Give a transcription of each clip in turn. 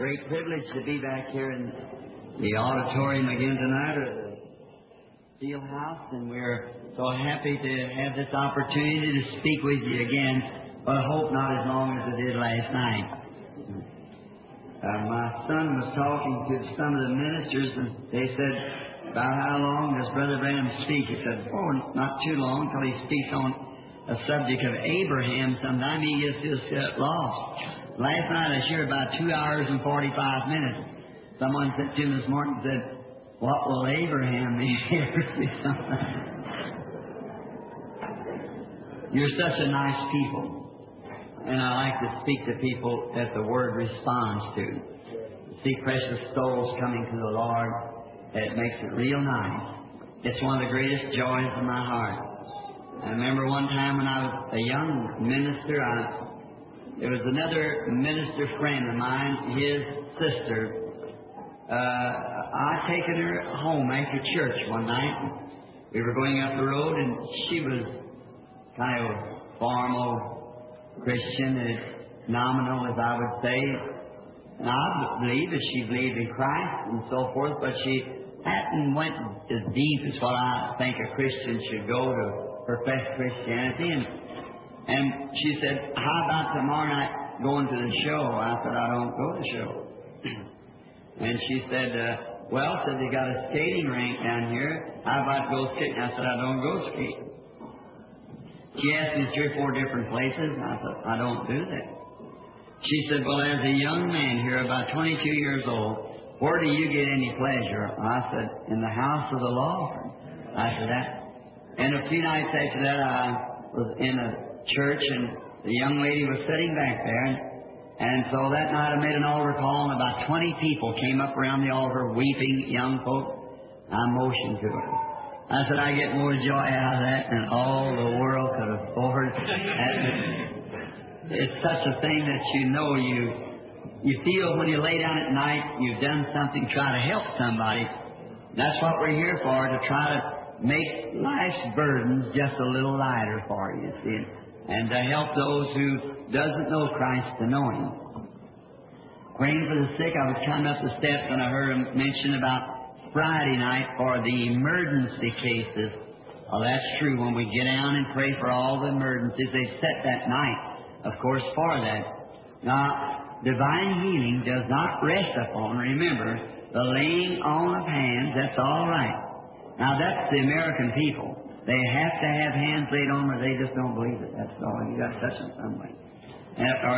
great privilege to be back here in the auditorium again tonight, or the Field House, and we're so happy to have this opportunity to speak with you again, but I hope not as long as I did last night. My son was talking to some of the ministers, and they said, about how long does Brother Branham speak? He said, not too long, until he speaks on a subject of Abraham. Sometime he gets just lost. Last night I shared about 2 hours and 45 minutes. Someone said to him this morning, said, what will Abraham be here? You're such a nice people, and I like to speak to people that the Word responds to. See precious souls coming to the Lord, it makes it real nice. It's one of the greatest joys of my heart. I remember one time when I was a young minister, there was another minister friend of mine, his sister. I'd taken her home after church one night. We were going up the road, and she was kind of a formal Christian, nominal, as I would say. And I believe that she believed in Christ and so forth, but she hadn't went as deep as what I think a Christian should go to profess Christianity. And she said, how about tomorrow night going to the show? I said, I don't go to the show. And she said, said they got a skating rink down here. How about go skating? I said, I don't go skating. She asked me 3 or 4 different places, and I said, I don't do that. She said, well, as a young man here, about 22 years old, where do you get any pleasure? I said, in the house of the Lord. I said, that. And a few nights after that, I was in a church, and the young lady was sitting back there, and so that night I made an altar call, and about 20 people came up around the altar, weeping, young folk. I motioned to her. I said, I get more joy out of that than all the world could afford. It's such a thing that you feel when you lay down at night, you've done something, try to help somebody. That's what we're here for, to try to make life's burdens just a little lighter for you, see, and to help those who doesn't know Christ to know Him. Praying for the sick, I was coming up the steps and I heard him mention about Friday night for the emergency cases. Well, that's true. When we get down and pray for all the emergencies, they've set that night, of course, for that. Now, divine healing does not rest upon, remember, the laying on of hands. That's all right. Now, that's the American people. They have to have hands laid on them, or they just don't believe it. That's all. You got to touch them some way, or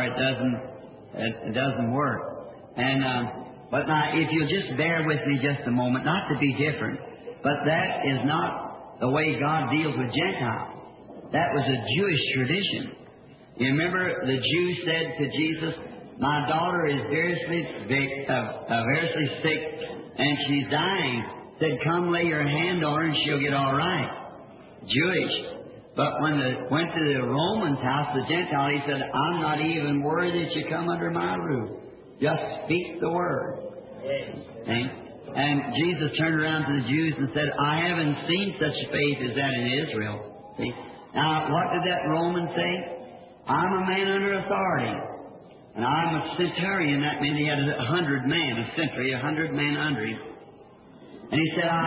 it doesn't work. And but now, if you'll just bear with me just a moment, not to be different, but that is not the way God deals with Gentiles. That was a Jewish tradition. You remember the Jew said to Jesus, "My daughter is variously sick, and she's dying." Said, "Come lay your hand on her and she'll get all right." Jewish. But when they went to the Roman's house, the Gentile, he said, "I'm not even worthy that you come under my roof. Just speak the word." Yes. And Jesus turned around to the Jews and said, "I haven't seen such faith as that in Israel." See? Now, what did that Roman say? "I'm a man under authority, and I'm a centurion." That meant he had 100 men, a century, 100 men under him. And he said,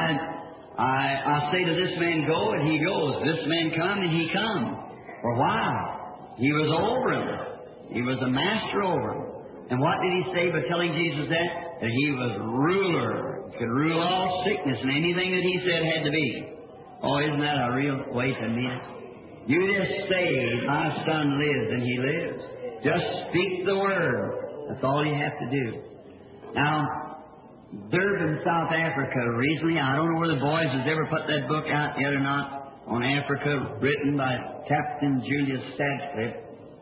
I say to this man, go, and he goes. This man come, and he comes. For why? He was over him. He was a master over him. And what did he say by telling Jesus that? That he was ruler, could rule all sickness, and anything that he said had to be. Oh, isn't that a real way to mean it? You just say, my son lives, and he lives. Just speak the word. That's all you have to do. Now, Durban, South Africa, recently, I don't know whether the boys has ever put that book out yet or not, on Africa, written by Captain Julius Stadslip.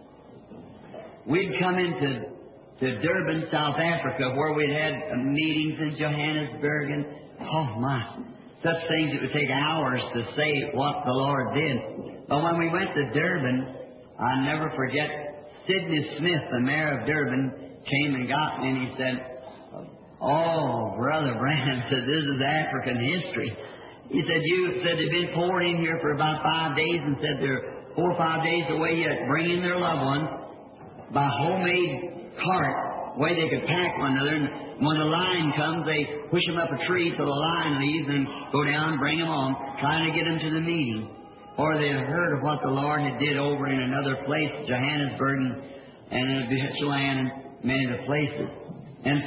We'd come into Durban, South Africa, where we'd had meetings in Johannesburg, and oh my, such things it would take hours to say what the Lord did. But when we went to Durban, I'll never forget, Sidney Smith, the mayor of Durban, came and got me, and he said, "Oh, Brother Branham," said, "this is African history." He said, "You said they've been poured in here for about 5 days, and said they're 4 or 5 days away yet bringing their loved ones by homemade cart way they could pack one another. And when the line comes, they push them up a tree till the line leaves and go down, bring them on, trying to get them to the meeting. Or they had heard of what the Lord had did over in another place, Johannesburg and in Bhutan and many of the places. And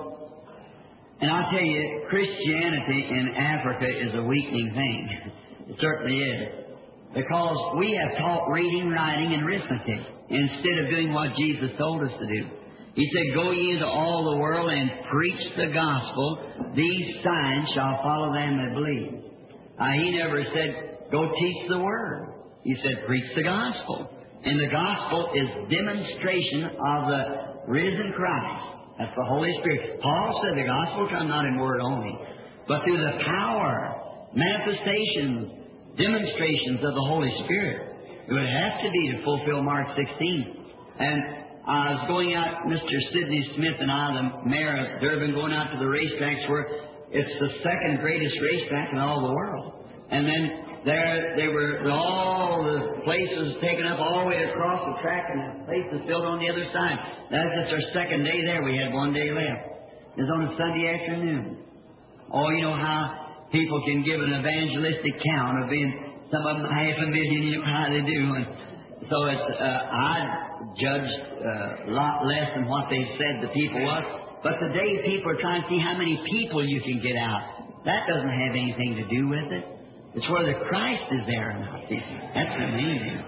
I'll tell you, Christianity in Africa is a weakening thing. It certainly is. Because we have taught reading, writing, and arithmetic instead of doing what Jesus told us to do. He said, "Go ye into all the world and preach the gospel. These signs shall follow them that believe." He never said, "Go teach the word." He said, "Preach the gospel." And the gospel is demonstration of the risen Christ. That's the Holy Spirit. Paul said the gospel comes not in word only, but through the power, manifestations, demonstrations of the Holy Spirit. It would have to be to fulfill Mark 16. And I was going out, Mr. Sidney Smith and I, the mayor of Durban, going out to the racetracks where it's the second greatest racetrack in all the world. And then there they were, all the places taken up all the way across the track and the places filled on the other side. That's just our second day there. We had one day left. It was on a Sunday afternoon. Oh, you know how people can give an evangelistic count of being, some of them 500,000, you know how they do. And so I judged a lot less than what they said the people was. But today people are trying to see how many people you can get out. That doesn't have anything to do with it. It's whether Christ is there or not. That's the main thing.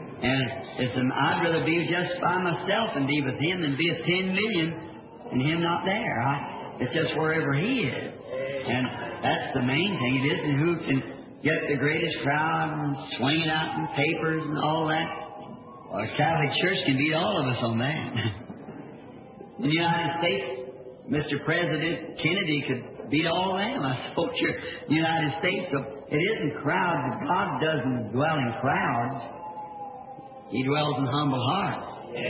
And I'd rather be just by myself and be with Him than be with 10 million and Him not there. It's just wherever He is. And that's the main thing. It isn't who can get the greatest crowd and swing it out in papers and all that. Well, the Catholic Church can beat all of us on that. In the United States, Mr. President Kennedy could beat all of them. I spoke to the United States. So it isn't crowds. God doesn't dwell in crowds. He dwells in humble hearts.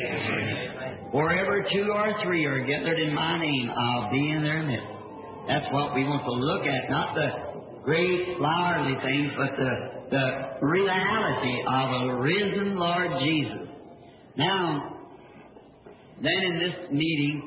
Wherever 2 or 3 are gathered in my name, I'll be in their midst. That's what we want to look at, not the great flowery things, but the reality of a risen Lord Jesus. Now, then in this meeting,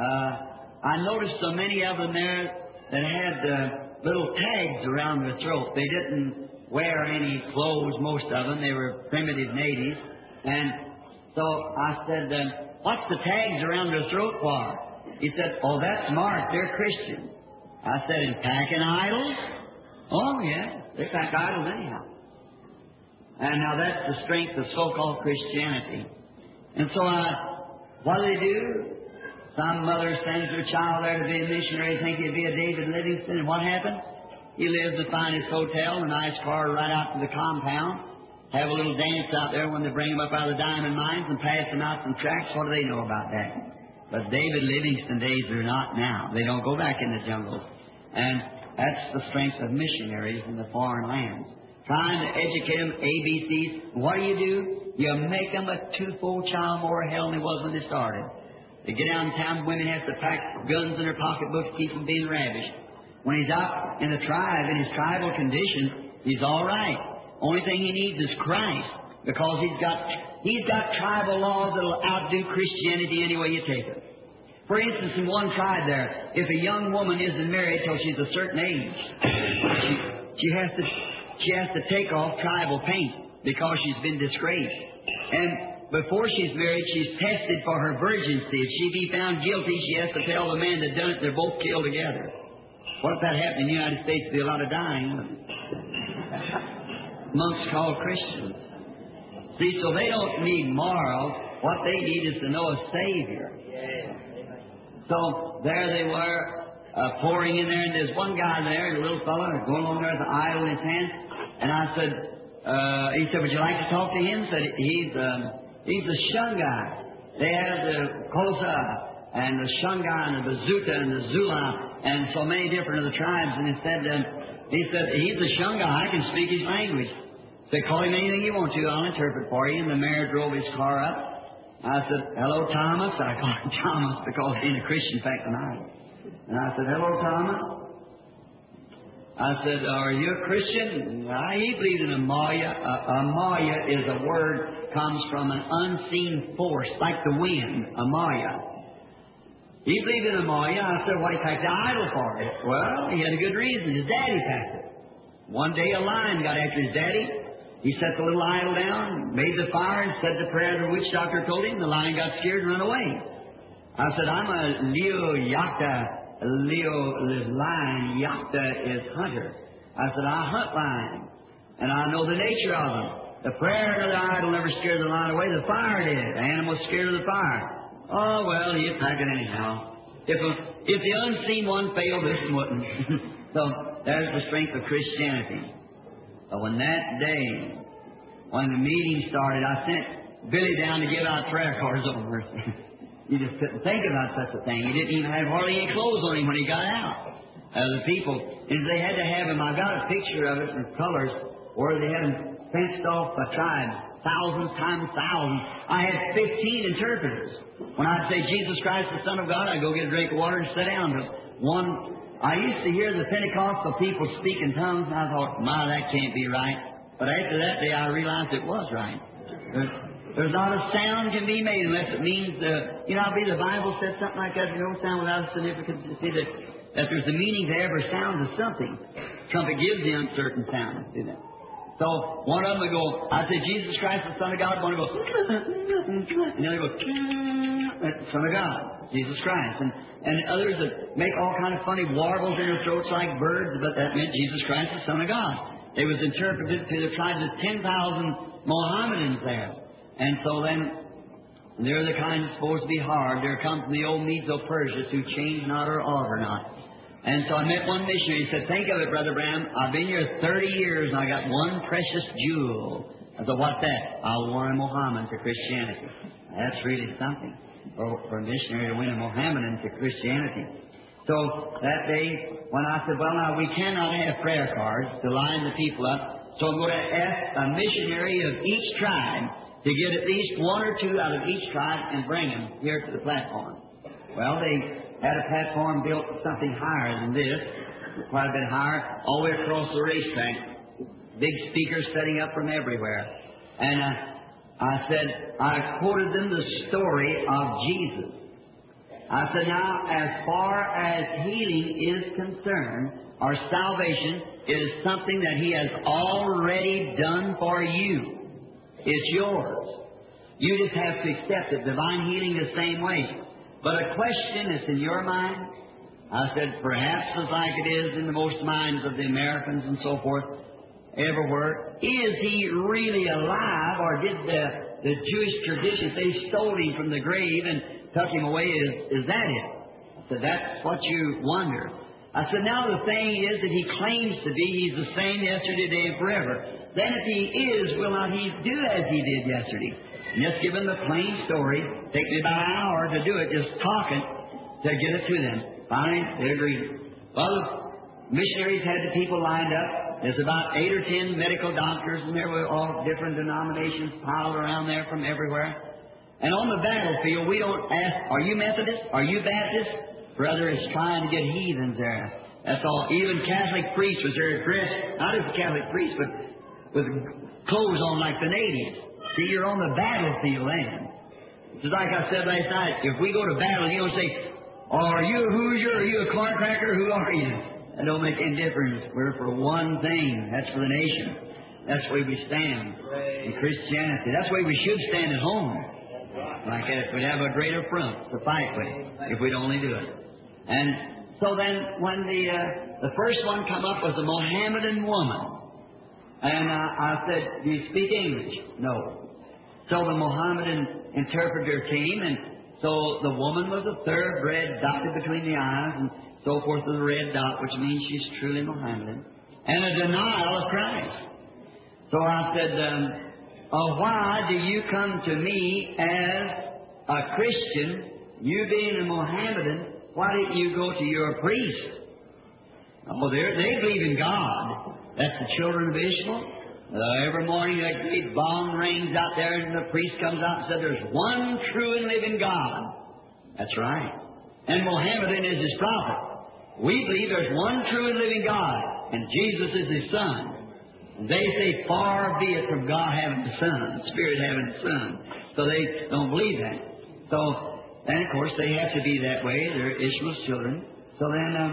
I noticed so many of them there that had little tags around their throat. They didn't wear any clothes, most of them. They were primitive natives. And so I said, "What's the tags around their throat for?" He said, "Oh, that's marked. They're Christian." I said, "In packing idols?" "Oh, yeah. They pack idols anyhow." And now that's the strength of so-called Christianity. And so what do? Some mother sends her child there to be a missionary, think he'd be a David Livingstone. And what happened? He lives at the finest hotel, a nice car right out to the compound. Have a little dance out there when they bring him up out of the diamond mines and pass him out some tracks. What do they know about that? But David Livingstone days are not now. They don't go back in the jungles. And that's the strength of missionaries in the foreign lands. Trying to educate them, ABCs. What do? You make them a twofold child more hell than they was when they started. They get downtown, women have to pack guns in their pocketbooks to keep from being ravished. When he's out in the tribe, in his tribal condition, he's all right. Only thing he needs is Christ, because he's got tribal laws that'll outdo Christianity any way you take it. For instance, in one tribe there, if a young woman isn't married till she's a certain age, she has to take off tribal paint because she's been disgraced. And before she's married, she's tested for her virginity. If she be found guilty, she has to tell the man that done it. They're both killed together. What if that happened in the United States? There'd be a lot of dying. Monks called Christians. See, so they don't need morals. What they need is to know a Savior. So there they were, pouring in there, and there's one guy there, a little fellow, going along there with an idol in his hand. And I said, he said, "Would you like to talk to him?" Said he's the Shungai. They have the Kosa and the Shungai and the Bazuta and the Zula and so many different of the tribes. And he said, "He's the Shungai. I can speak his language." Said, "Call him anything you want to. I'll interpret for you." And the mayor drove his car up. I said, "Hello, Thomas." I called him Thomas because being a Christian back tonight. And I said, "Hello, Thomas." I said, "Are you a Christian?" He believed in Amaya. Amaya is a word, comes from an unseen force, like the wind, Amaya. He believed in Ammonia. I said, what, he packed the idol for it? Well, he had a good reason. His daddy packed it. One day a lion got after his daddy. He set the little idol down, made the fire, and said the prayer the witch doctor told him. The lion got scared and ran away. I said, I'm a Leo Yacta. Leo is lion, Yacta is hunter. I said, I hunt lions, and I know the nature of them. The prayer of the idol never scared the lion away. The fire did. The animal was scared of the fire. Oh, well, you pack it anyhow. If the unseen one failed, this one wouldn't. So there's the strength of Christianity. But when that day, when the meeting started, I sent Billy down to give out prayer cards over. You just couldn't think about such a thing. He didn't even have hardly any clothes on him when he got out. The people, and they had to have him. I got a picture of it in colors where they had him fenced off by tribes, thousands times thousands. I had 15 interpreters. When I'd say Jesus Christ, the Son of God, I'd go get a drink of water and sit down. I used to hear the Pentecostal people speak in tongues, and I thought, my, that can't be right. But after that day, I realized it was right. There's not a sound can be made unless it means I believe the Bible said something like that. No sound without a significance. You see that there's a meaning to every sound of something. Trumpet gives the uncertain sound. See that? So one of them would go, I say, Jesus Christ, the Son of God. One would go, and the other would go, Son of God, Jesus Christ. And others that make all kind of funny warbles in their throats like birds, but that meant Jesus Christ, the Son of God. It was interpreted to the tribes of 10,000 Mohammedans there. And so then, they're the kind that's supposed to be hard. There comes the old Medo-Persians who change not or alter not. And so I met one missionary. He said, think of it, Brother Branham. I've been here 30 years and I got one precious jewel. I said, what's that? I won a Mohammedan to Christianity. That's really something for a missionary to win a Mohammedan to Christianity. So that day, when I said, well, now, we cannot have prayer cards to line the people up, so I'm going to ask a missionary of each tribe to get at least one or two out of each tribe and bring them here to the platform. Well, they had a platform built something higher than this, quite a bit higher, all the way across the racetrack. Big speakers setting up from everywhere. And I quoted them the story of Jesus. I said, now, as far as healing is concerned, or salvation is something that He has already done for you. It's yours. You just have to accept it. Divine healing the same way. But a question is in your mind. I said, perhaps as like it is in the most minds of the Americans and so forth, everywhere, is He really alive, or did the Jewish tradition, they stole Him from the grave and took Him away? Is that it? I said, that's what you wonder. I said, now the thing is that He claims to be, He's the same yesterday, today, and forever. Then if He is, will not He do as He did yesterday? And just give them the plain story. Take me about an hour to do it, just talking, to get it to them. Finally, they agreed. Well, the missionaries had the people lined up. There's about 8 or 10 medical doctors, and there were all different denominations piled around there from everywhere. And on the battlefield, we don't ask, are you Methodist? Are you Baptist? Brother is trying to get heathens there. That's all. Even Catholic priests was there dressed, not as a Catholic priest, but with clothes on like the natives. See, you're on the battlefield then. Just like I said last night, if we go to battle, you don't say, are you a Hoosier? Are you a corn cracker? Who are you? That don't make any difference. We're for one thing. That's for the nation. That's the way we stand in Christianity. That's the way we should stand at home. Like that, we'd have a greater front to fight with if we'd only do it. And so then, when the first one come up was a Mohammedan woman, and I said, "Do you speak English?" No. So the Mohammedan interpreter came, and so the woman was a thoroughbred, dotted between the eyes, and so forth with a red dot, which means she's truly Mohammedan, and a denial of Christ. So I said, why do you come to me as a Christian, you being a Mohammedan? Why didn't you go to your priest? Oh, they believe in God. That's the children of Ishmael. Every morning that great bong rings out there, and the priest comes out and says, there's one true and living God. That's right. And Mohammedan is his prophet. We believe there's one true and living God, and Jesus is His Son. And they say, far be it from God having a Son, Spirit having a Son. So they don't believe that. So And of course they have to be that way. They're Ishmael's children. So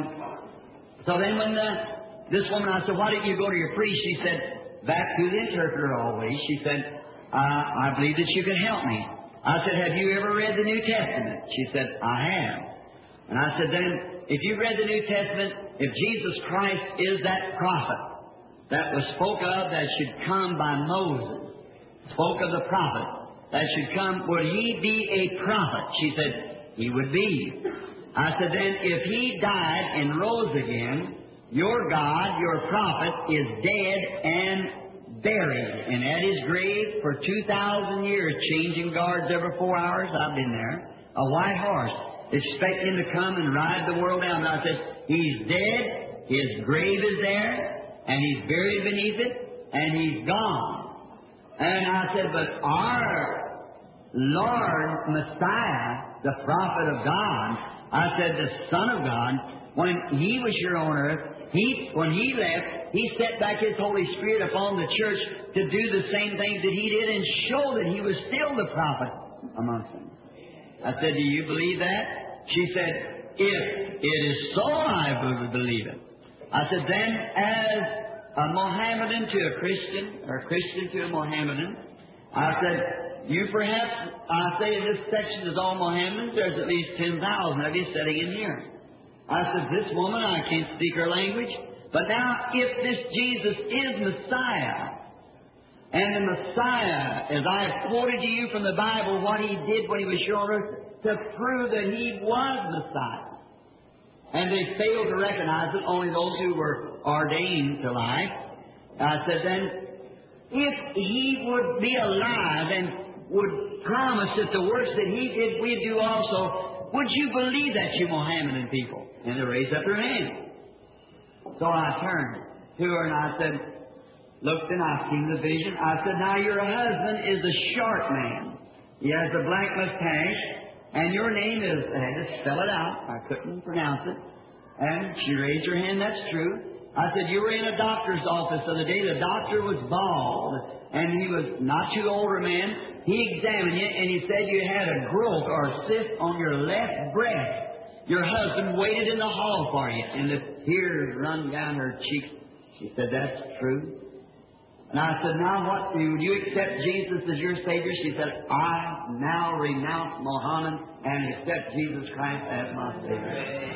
then when this woman, I said, why didn't you go to your priest? She said, back to the interpreter always. She said, I believe that you can help me. I said, have you ever read the New Testament? She said, I have. And I said, then, if you've read the New Testament, if Jesus Christ is that prophet that was spoke of that should come by Moses, spoke of the prophet that should come, would he be a prophet? She said, he would be. I said, then, if he died and rose again, your God, your prophet, is dead and buried, and at his grave for 2,000 years, changing guards every 4 hours. I've been there. A white horse, expecting him to come and ride the world down. And I said, he's dead, his grave is there, and he's buried beneath it, and he's gone. And I said, but our Lord Messiah, the prophet of God, I said, the Son of God, when he was here on earth, when he left, he set back his Holy Spirit upon the church to do the same things that he did and show that he was still the prophet amongst them. I said, do you believe that? She said, if it is so, I would believe it. I said, then as a Mohammedan to a Christian, or a Christian to a Mohammedan, I said, you perhaps, I say this section is all Mohammedans, there's at least 10,000 of you sitting in here. I said, this woman, I can't speak her language, but now if this Jesus is Messiah, and the Messiah, as I have quoted to you from the Bible, what he did when he was here on earth, to prove that he was Messiah, and they failed to recognize it, only those who were ordained to life. I said, then, if he would be alive and would promise that the works that he did, we'd do also, would you believe that, you Mohammedan people? And they raised up their hand. So I turned to her and I said, looked and I seen the vision. I said, now your husband is a short man. He has a black mustache, and your name is, I had to spell it out. I couldn't pronounce it. And she raised her hand, that's true. I said, you were in a doctor's office the other day. The doctor was bald, and he was not too older man. He examined you, and he said you had a growth or a cyst on your left breast. Your husband waited in the hall for you, and the tears run down her cheeks. She said, that's true. And I said, now what, would you accept Jesus as your Savior? She said, I now renounce Muhammad and accept Jesus Christ as my Savior.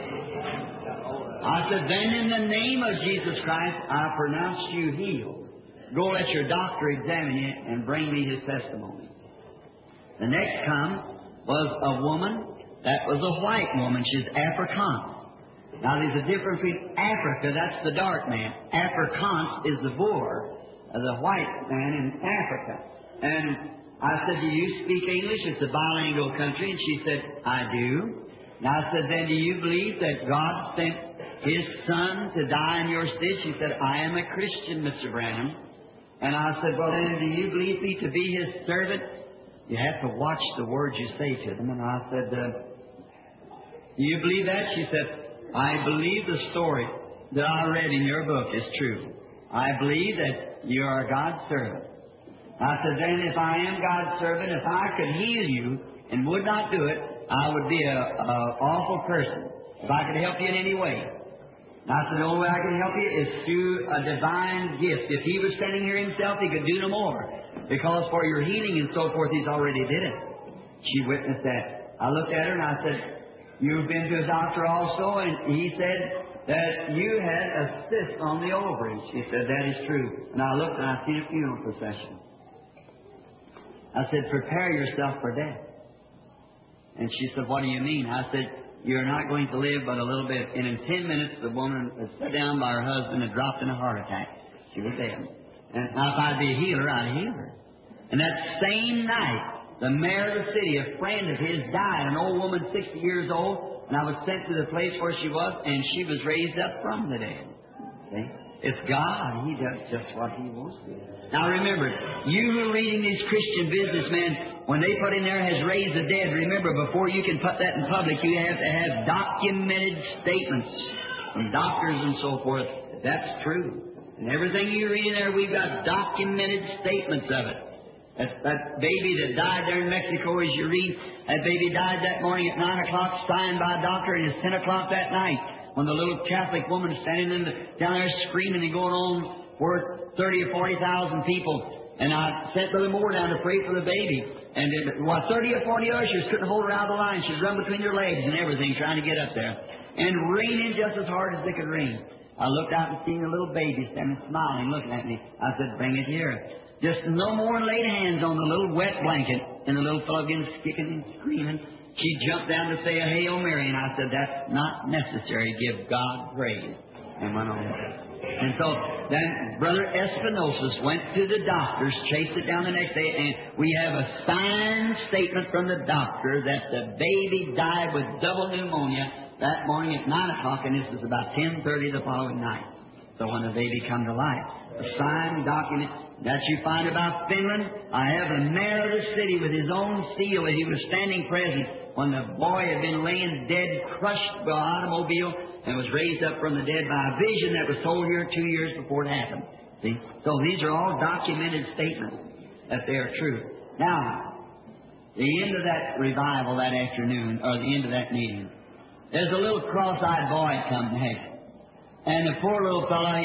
I said, then in the name of Jesus Christ, I pronounce you healed. Go let your doctor examine you and bring me his testimony. The next come was a woman that was a white woman. She's Afrikaans. Now there's a difference between Africa, that's the dark man. Afrikaans is the Boer, the white man in Africa. And I said, do you speak English? It's a bilingual country. And she said, I do. And I said, then do you believe that God sent his Son to die in your stead? She said, I am a Christian, Mr. Branham. And I said, well, then do you believe me to be his servant? You have to watch the words you say to them. And I said, do you believe that? She said, I believe the story that I read in your book is true. I believe that you are God's servant. I said, then if I am God's servant, if I could heal you and would not do it, I would be an awful person. If I could help you in any way. And I said, the only way I can help you is through a divine gift. If he was standing here himself, he could do no more. Because for your healing and so forth, he's already did it. She witnessed that. I looked at her and I said, you've been to a doctor also? And he said that you had a cyst on the ovaries. She said, that is true. And I looked and I seen a funeral procession. I said, prepare yourself for death. And she said, what do you mean? I said, you're not going to live but a little bit. And in 10 minutes, the woman was sat down by her husband and dropped in a heart attack. She was dead. And if I'd be a healer, I'd heal her. And that same night, the mayor of the city, a friend of his, died, an old woman, 60 years old, and I was sent to the place where she was, and she was raised up from the dead. See? It's God. He does just what He wants to do. Now remember, you who are reading these Christian businessmen, when they put in there has raised the dead, remember, before you can put that in public, you have to have documented statements from doctors and so forth. That's true. And everything you read in there, we've got documented statements of it. That baby that died there in Mexico, as you read, that baby died that morning at 9 o'clock, signed by a doctor, and it's 10 o'clock that night when the little Catholic woman is standing down there screaming and going on for 30 or 40,000 people. And I sent Brother Moore down to pray for the baby. And 30 or 40 ushers couldn't hold her out of the line. She'd run between their legs and everything trying to get up there. And raining just as hard as they could rain. I looked out and seen a little baby standing smiling, looking at me. I said, bring it here. Just no more laid hands on the little wet blanket. And the little fellow again kicking and screaming. She jumped down to say a Hail Mary. And I said, that's not necessary. Give God praise. And went on. And so then Brother Espinosa went to the doctors, chased it down the next day, and we have a signed statement from the doctor that the baby died with double pneumonia that morning at 9 o'clock, and this is about 10:30 the following night. So when the baby come to life, a signed document that you find about Finland. I have a mayor of the city with his own seal that he was standing present when the boy had been laying dead, crushed by an automobile, and was raised up from the dead by a vision that was told here 2 years before it happened. See? So these are all documented statements that they are true. Now, the end of that revival that afternoon, or the end of that meeting, there's a little cross-eyed boy come next. And the poor little fellow,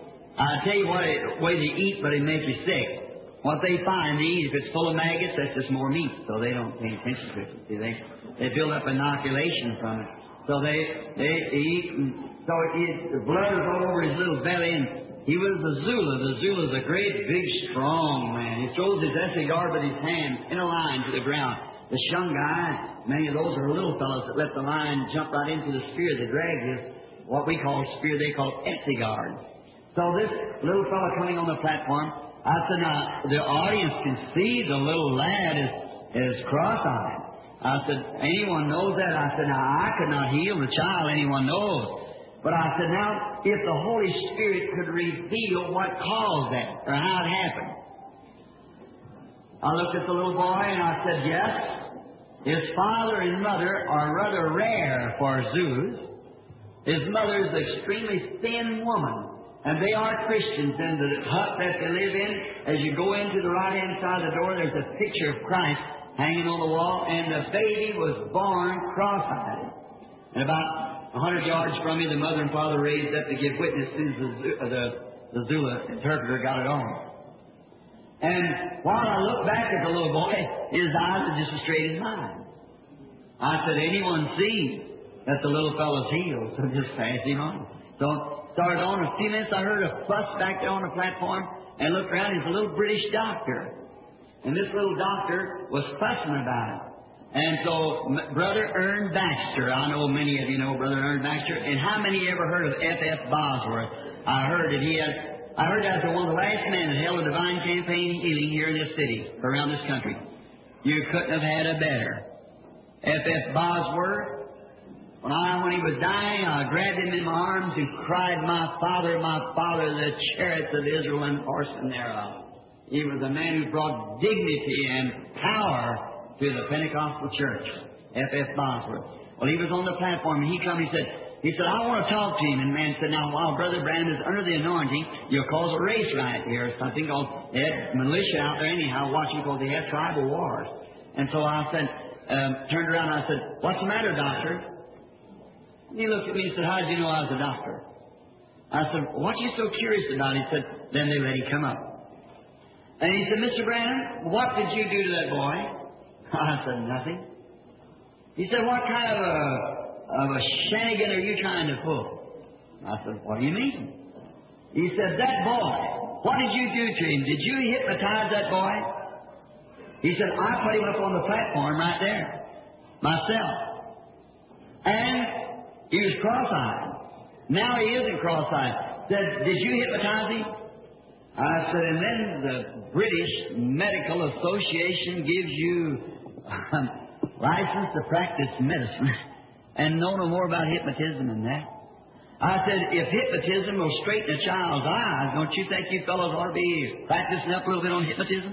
I tell you what, way they eat, but it makes you sick. What they find, they eat. If it's full of maggots, that's just more meat, so they don't pay attention to it. See, they build up inoculation from it. So they eat, and so the blood is all over his little belly, and he was a Zulu. The Zulu's a great, big, strong man. He throws his Essigar with his hand in a line to the ground. The Shungai, many of those are little fellows that let the line jump right into the spear that drags his, what we call spear, they call Essigar. So this little fellow coming on the platform, I said, now, the audience can see the little lad is cross-eyed. I said, anyone knows that? I said, now, I could not heal the child, anyone knows. But I said, now, if the Holy Spirit could reveal what caused that, or how it happened. I looked at the little boy and I said, yes, his father and mother are rather rare for Zulus. His mother is an extremely thin woman, and they are Christians. In the hut that they live in, as you go into the right-hand side of the door, there's a picture of Christ hanging on the wall, and the baby was born cross-eyed. And about 100 yards from me, the mother and father raised up to give witness as the Zulu interpreter got it on. And while I looked back at the little boy, his eyes were just as straight as mine. I said, anyone see that the little fellow's healed, so just pass him on. So started on. A few minutes, I heard a fuss back there on the platform, and looked around. He's a little British doctor. And this little doctor was fussing about it. And so, Brother Ern Baxter, I know many of you know Brother Ern Baxter, and how many ever heard of F.F. Bosworth? I heard that I heard that was one of the last men that held a divine campaign healing here in this city, around this country. You couldn't have had a better. F.F. Bosworth, when he was dying, I grabbed him in my arms and cried, my Father, the chariots of Israel and horsemen thereof. He was a man who brought dignity and power to the Pentecostal church, F.F. Bosworth. Well, he was on the platform, and he said, I want to talk to him. And the man said, now, while Brother Branham is under the anointing, you'll cause a race riot here or something. They had militia out there anyhow watching because they had tribal wars. And so I said, turned around and I said, what's the matter, doctor? And he looked at me and said, how did you know I was a doctor? I said, what are you so curious about? He said, then they let him come up. And he said, Mr. Branham, what did you do to that boy? I said, nothing. He said, what kind of a shenanigan are you trying to pull? I said, what do you mean? He said, that boy, what did you do to him? Did you hypnotize that boy? He said, I put him up on the platform right there, myself. And he was cross-eyed. Now he isn't cross-eyed. Said, did you hypnotize him? I said, and then the British Medical Association gives you license to practice medicine and know no more about hypnotism than that. I said, if hypnotism will straighten a child's eyes, don't you think you fellows ought to be practicing up a little bit on hypnotism?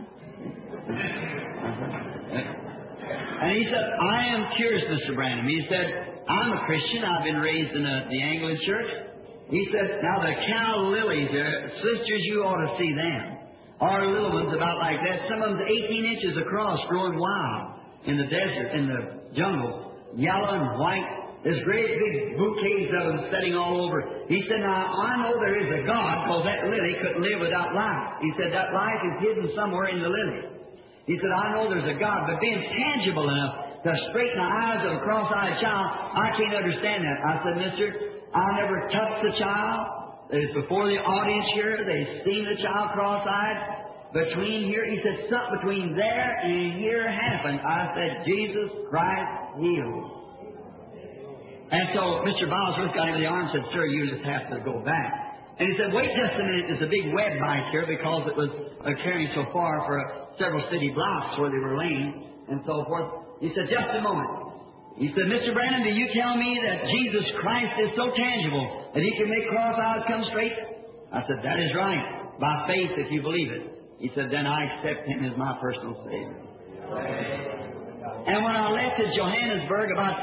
And he said, I am curious, Mr. Branham. He said, I'm a Christian. I've been raised in the Anglican church. He said, now the cow lilies, sisters, you ought to see them. Or little ones about like that. Some of them 18 inches across, growing wild in the desert, in the jungle, yellow and white. There's great big bouquets of them setting all over. He said, now, I know there is a God, because that lily couldn't live without life. He said, that life is hidden somewhere in the lily. He said, I know there's a God, but being tangible enough to straighten the eyes of a cross-eyed child, I can't understand that. I said, mister, I never touched the child. It's before the audience here. They've seen the child cross-eyed. Between here, he said, something between there and here happened. I said, Jesus Christ heals. And so Mr. Bosworth got him in the arm and said, sir, you just have to go back. And he said, wait just a minute, there's a big web bite here because it was carrying so far for several city blocks where they were laying and so forth. He said, just a moment. He said, Mr. Branham, do you tell me that Jesus Christ is so tangible that He can make cross eyes come straight? I said, that is right, by faith if you believe it. He said, then I accept Him as my personal Savior. And when I left at Johannesburg about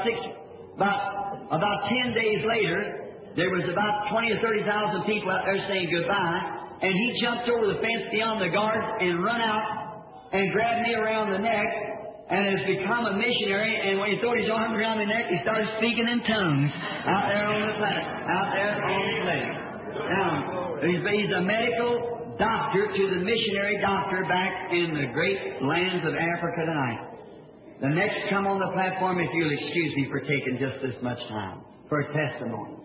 10 days later, there was about 20 or 30,000 people out there saying goodbye, and he jumped over the fence beyond the guards and run out and grabbed me around the neck and has become a missionary, and when he threw his arms around my neck, he started speaking in tongues out there on the planet, out there on the planet. Now, he's a medical doctor to the missionary doctor back in the great lands of Africa tonight. The next come on the platform, if you'll excuse me for taking just this much time, for a testimony.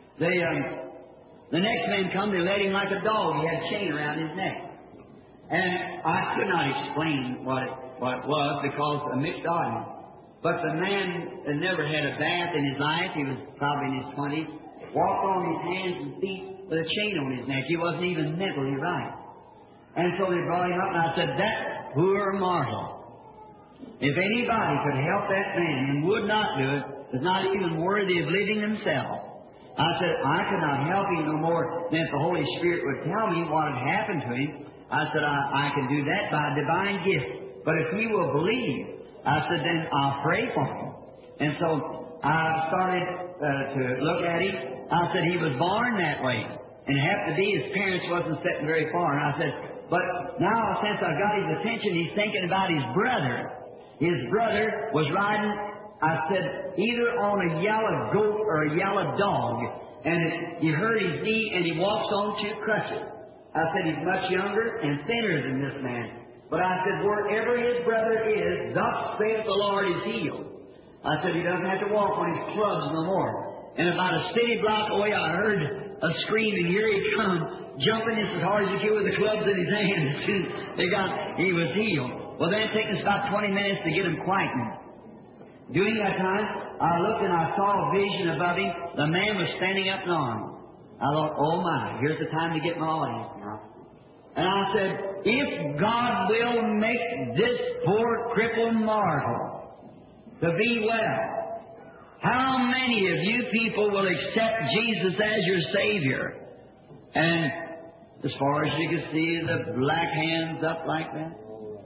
The next man come, they led him like a dog. He had a chain around his neck. And I could not explain what it was because of a mixed audience. But the man had never had a bath in his life. He was probably in his 20s. Walked on his hands and feet with a chain on his neck. He wasn't even mentally right. And so they brought him up, and I said, that poor mortal, if anybody could help that man and would not do it, is not even worthy of living himself. I said, I could not help him no more than if the Holy Spirit would tell me what had happened to him. I said, I can do that by divine gift. But if he will believe, I said, then I'll pray for him. And so I started to look at him. I said, he was born that way. And it happened to be his parents wasn't sitting very far. And I said, but now since I got his attention, he's thinking about his brother. His brother was riding, I said, either on a yellow goat or a yellow dog. And he hurt his knee and he walks on two crutches. I said, he's much younger and thinner than this man. But I said, wherever his brother is, thus saith the Lord, is healed. I said, he doesn't have to walk on his clubs no more. And about a city block away, I heard a scream, and here he come, jumping just as hard as he could with the clubs in his hands. He was healed. Well, then it took us about 20 minutes to get him quietened. During that time, I looked and I saw a vision above him. The man was standing up in arms. I thought, oh my, here's the time to get my audience now. And I said, if God will make this poor crippled mortal to be well, how many of you people will accept Jesus as your Savior? And as far as you can see, the black hands up like that.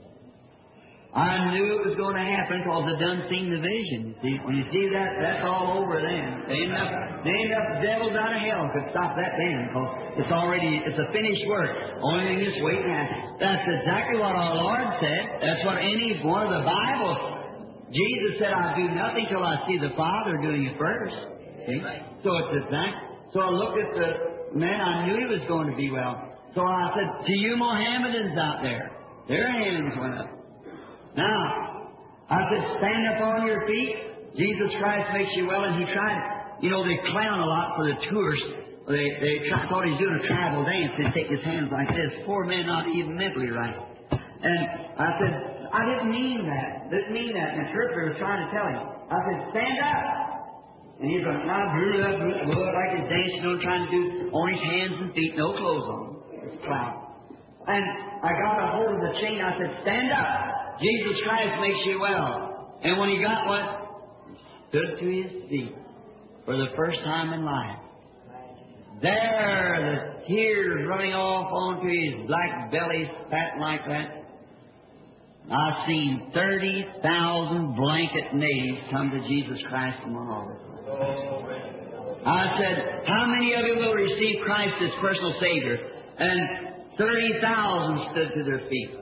I knew it was going to happen because I done seen the vision. See, when you see that, that's all over then. There ain't enough devils out of hell could stop that then, because it's a finished work. Only thing is waiting to happen. That's exactly what our Lord said. That's what any one of the Bible. Jesus said, I do nothing till I see the Father doing it first. See? So it's exact. So I looked at the man, I knew he was going to be well. So I said, to you Mohammedans out there, their hands went up. Now, I said, stand up on your feet. Jesus Christ makes you well. And he tried, they clown a lot for the tourists. They thought he was doing a travel dance. They'd take his hands like this. Poor man, not even mentally right. And I said, I didn't mean that. Didn't mean that. And the interpreter was trying to tell him. I said, stand up. And he's going, like he's dancing, trying to do on his hands and feet, no clothes on. It's clown. And I got a hold of the chain. I said, stand up. Jesus Christ makes you well. And when he got one, he stood to his feet for the first time in life. There, the tears running off onto his black belly, fat like that. I've seen 30,000 blanket natives come to Jesus Christ among all this. I said, how many of you will receive Christ as personal Savior? And 30,000 stood to their feet.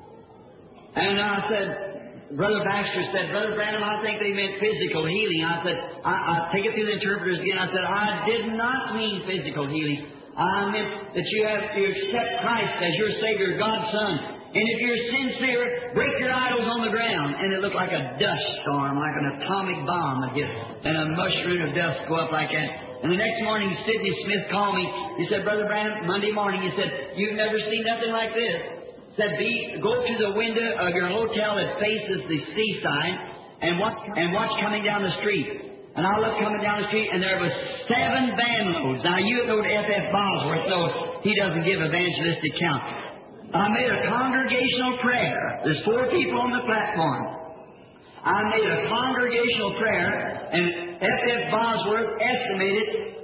And I said, Brother Baxter said, Brother Branham, I think they meant physical healing. I said, I take it through the interpreters again. I said, I did not mean physical healing. I meant that you have to accept Christ as your Savior, God's Son. And if you're sincere, break your idols on the ground. And it looked like a dust storm, like an atomic bomb would hit, and a mushroom of dust go up like that. And the next morning, Sidney Smith called me. He said, Brother Branham, Monday morning, he said, you've never seen nothing like this. Said, go to the window of your hotel that faces the seaside and watch coming down the street. And I looked coming down the street, and there was 7 van loads. Now, you know F.F. Bosworth knows he doesn't give evangelistic count. I made a congregational prayer. There's 4 people on the platform. I made a congregational prayer, and F.F. Bosworth estimated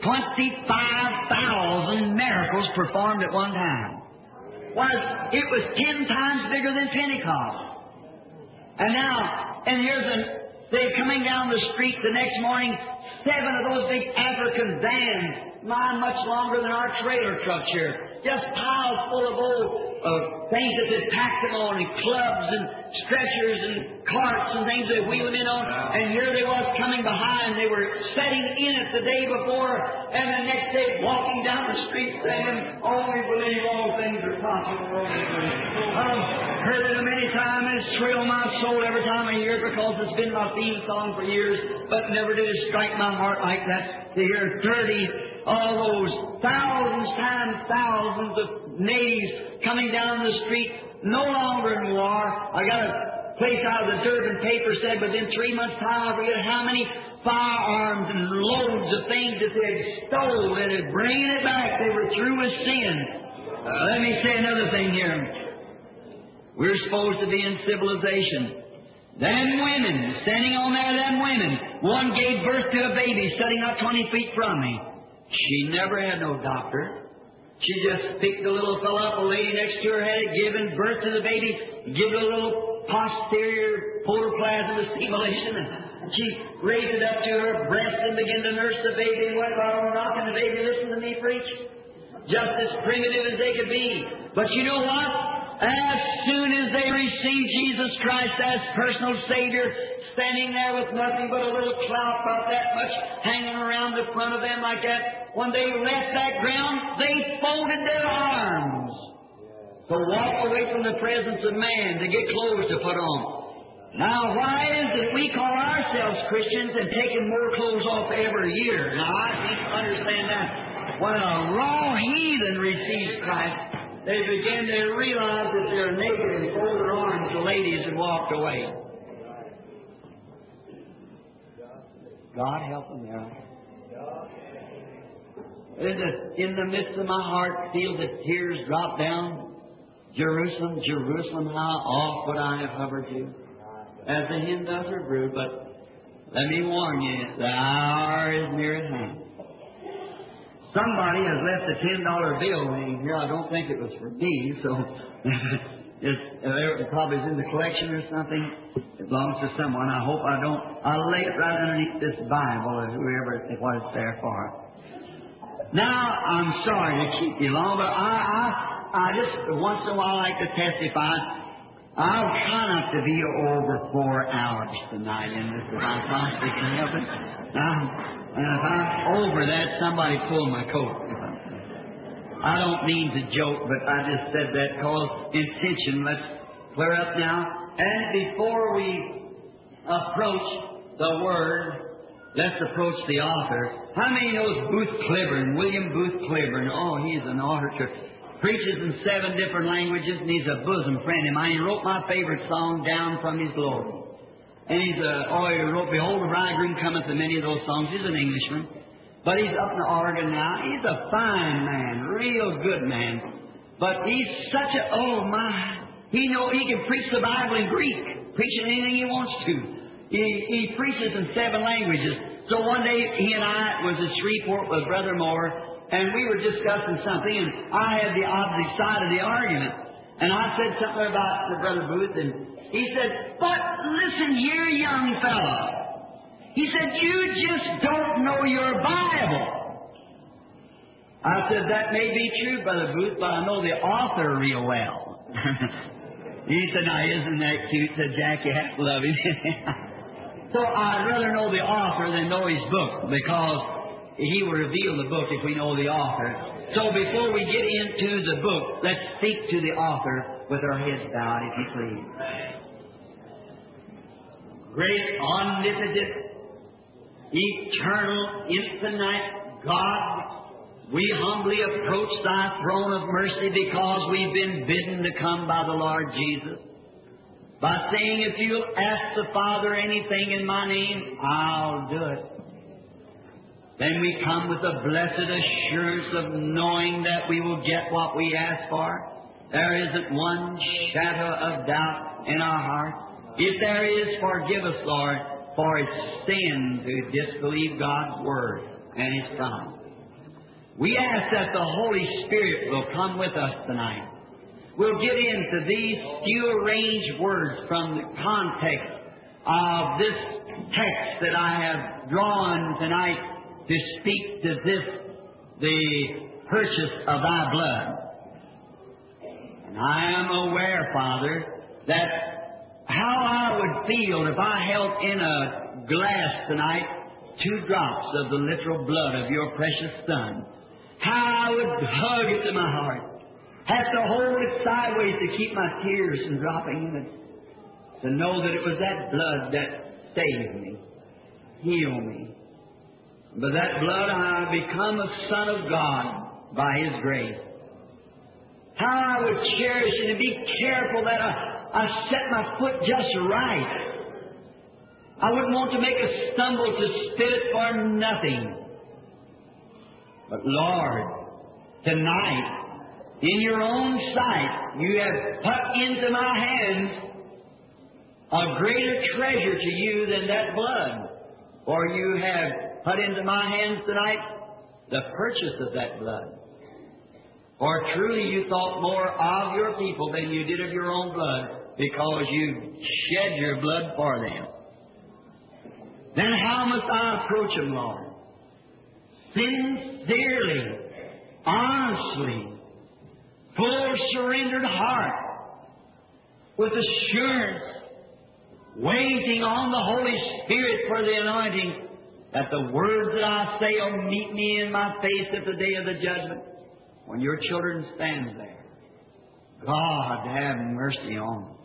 25,000 miracles performed at one time. It was 10 times bigger than Pentecost. And now, they're coming down the street the next morning, 7 of those big African vans, much longer than our trailer trucks here, just piles full of old things that they packed them on, and clubs and stretchers and carts and things they wheel them in on. And here they was coming behind. They were setting in it the day before, and the next day walking down the street saying, only believe all things are possible. I've heard it many times, and it's thrilled my soul every time I hear it, because it's been my theme song for years, but never did it strike my heart like that to hear 30, all those thousands times thousands of natives coming down the street, no longer in war. I got a place out of the Durban paper said within 3 months' time, I forget how many firearms and loads of things that they had stole, and had bringing it back. They were through with sin. Let me say another thing here. We're supposed to be in civilization. Them women, standing on there, them women. One gave birth to a baby sitting up 20 feet from me. She never had no doctor. She just picked the little fellow up, a lady next to her had it, given birth to the baby, give it a little posterior protoplasm stimulation, and she raised it up to her breast and began to nurse the baby, and went around rocking the baby. Listen to me preach. Just as primitive as they could be. But you know what? As soon as they received Jesus Christ as personal Savior, standing there with nothing but a little clout about that much hanging around the front of them like that, when they left that ground, they folded their arms to walk away from the presence of man, to get clothes to put on. Now, why is it we call ourselves Christians and taking more clothes off every year? Now, I can't understand that. When a raw heathen receives Christ, they begin to realize that they're naked and fold their arms to ladies and walked away. God help them there. In the midst of my heart, feel the tears drop down. Jerusalem, Jerusalem, how oft would I have hovered you, as the hen does her brood. But let me warn you, the hour is near at hand. Somebody has left a $10 bill laying here. I don't think it was for me, so it probably is in the collection or something. It belongs to someone. I hope I don't. I'll lay it right underneath this Bible, or whoever it was there for. Now, I'm sorry to keep you long, but I just once in a while like to testify. I'll try not to be over 4 hours tonight in this, if I possibly can help it. And if I'm over that, somebody pull my coat. I don't mean to joke, but I just said that because intention. Let's clear up now. And before we approach the Word, let's approach the author. How many knows Booth Cliburn, William Booth Cliburn? Oh, he's an orator. Preaches in 7 different languages, and he's a bosom friend of mine. He wrote my favorite song, Down from His Glory. And he wrote, Behold the Bridegroom Cometh, and many of those songs. He's an Englishman. But he's up in Oregon now. He's a fine man, real good man. But he's such a, oh my, he can preach the Bible in Greek, preaching anything he wants to. He preaches in 7 languages. So one day he and I was at Shreveport with Brother Moore, and we were discussing something, and I had the opposite side of the argument. And I said something about Brother Booth, and he said, but listen here, young fellow. He said, you just don't know your Bible. I said, that may be true, Brother Booth, but I know the author real well. He said, now, isn't that cute? Said Jack, you have to love him. So I'd rather know the author than know his book, because he will reveal the book if we know the author. So before we get into the book, let's speak to the author with our heads bowed, if you please. Great, omnipotent, eternal, infinite God, we humbly approach Thy throne of mercy because we've been bidden to come by the Lord Jesus. By saying, if you'll ask the Father anything in my name, I'll do it. Then we come with a blessed assurance of knowing that we will get what we ask for. There isn't one shadow of doubt in our heart. If there is, forgive us, Lord, for it's sin to disbelieve God's Word and His promise. We ask that the Holy Spirit will come with us tonight. We'll get into these few arranged words from the context of this text that I have drawn tonight to speak to this, the purchase of Thy blood. And I am aware, Father, that how I would feel if I held in a glass tonight 2 drops of the literal blood of Your precious Son. How I would hug it to my heart. Have to hold it sideways to keep my tears from dropping in it. To know that it was that blood that saved me, healed me. By that blood I become a son of God by His grace. How I would cherish it and be careful that I set my foot just right. I wouldn't want to make a stumble to spit it for nothing. But Lord, tonight, in Your own sight, You have put into my hands a greater treasure to You than that blood. For You have put into my hands tonight the purchase of that blood. For truly You thought more of Your people than You did of Your own blood, because You shed Your blood for them. Then how must I approach Him, Lord? Sincerely, honestly, full of surrendered heart, with assurance, waiting on the Holy Spirit for the anointing, that the words that I say will meet me in my face at the day of the judgment, when Your children stand there. God, have mercy on us.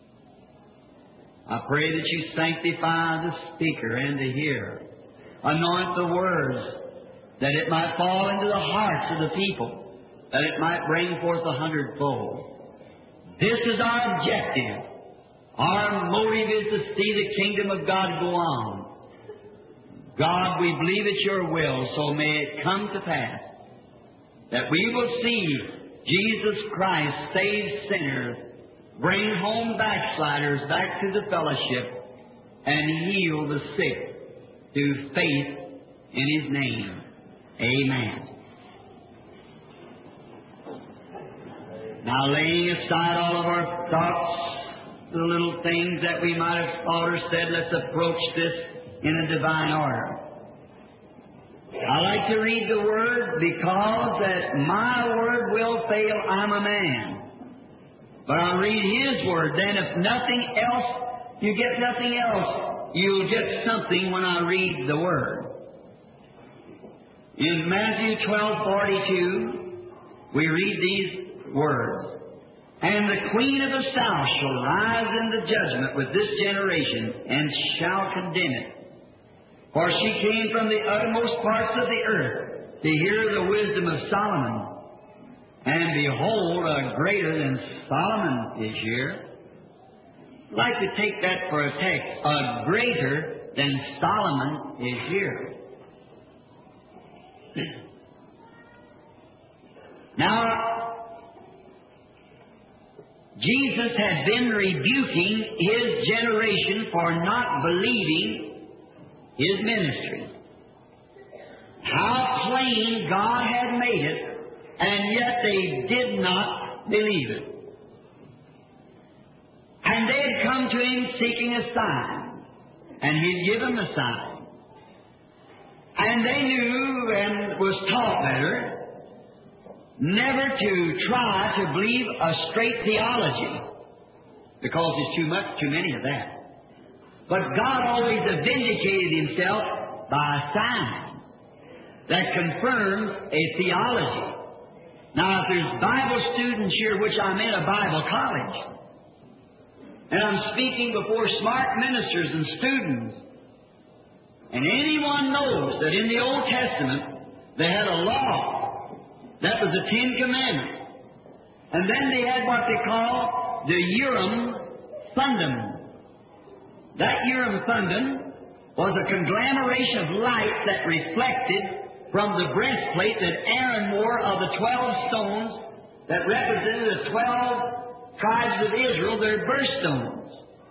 I pray that You sanctify the speaker and the hearer. Anoint the words, that it might fall into the hearts of the people, that it might bring forth 100-fold. This is our objective. Our motive is to see the kingdom of God go on. God, we believe it's Your will, so may it come to pass that we will see Jesus Christ save sinners, bring home backsliders back to the fellowship, and heal the sick through faith in His name. Amen. Now, laying aside all of our thoughts, the little things that we might have thought or said, let's approach this in a divine order. I like to read the Word because that my word will fail, I'm a man. But I'll read His Word, then if nothing else, you get nothing else, you'll get something when I read the Word. In Matthew 12:42, we read these words. And the queen of the south shall rise in the judgment with this generation, and shall condemn it. For she came from the uttermost parts of the earth to hear the wisdom of Solomon. And behold, a greater than Solomon is here. I'd like to take that for a text. A greater than Solomon is here. Now, Jesus had been rebuking His generation for not believing His ministry. How plain God had made it, and yet they did not believe it. And they had come to Him seeking a sign, and He'd give them a sign. And they knew and was taught better never to try to believe a straight theology, because there's too many of that. But God always vindicated Himself by a sign that confirms a theology. Now, if there's Bible students here, which I'm in a Bible college, and I'm speaking before smart ministers and students, and anyone knows that in the Old Testament they had a law. That was the Ten Commandments. And then they had what they call the Urim Thummim. That Urim Thummim was a conglomeration of light that reflected from the breastplate that Aaron wore of the 12 stones that represented the 12 tribes of Israel, their birthstones.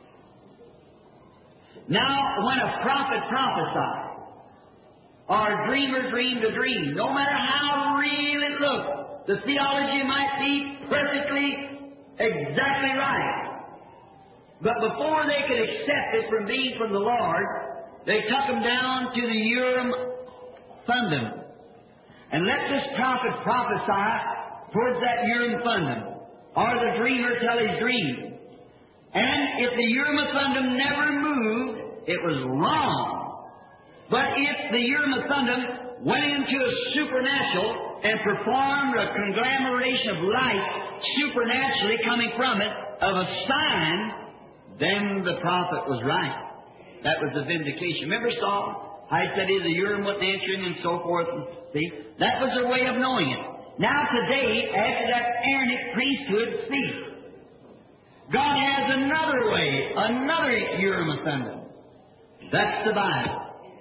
Now, when a prophet prophesied, or a dreamer dreamed a dream, no matter how real it looked, the theology might be perfectly, exactly right. But before they could accept it from being from the Lord, they took them down to the Urim Thummim. And let this prophet prophesy towards that Urim Thummim, or the dreamer tell his dream. And if the Urim Thummim never moved, it was wrong. But if the Urim Thummim went into a supernatural and performed a conglomeration of light supernaturally coming from it of a sign, then the prophet was right. That was the vindication. Remember Saul? I said the Urim wasn't answering and so forth. See? That was their way of knowing it. Now today, after that Aaronic priesthood ceased, God has another way, another Urim Thummim. That's the Bible.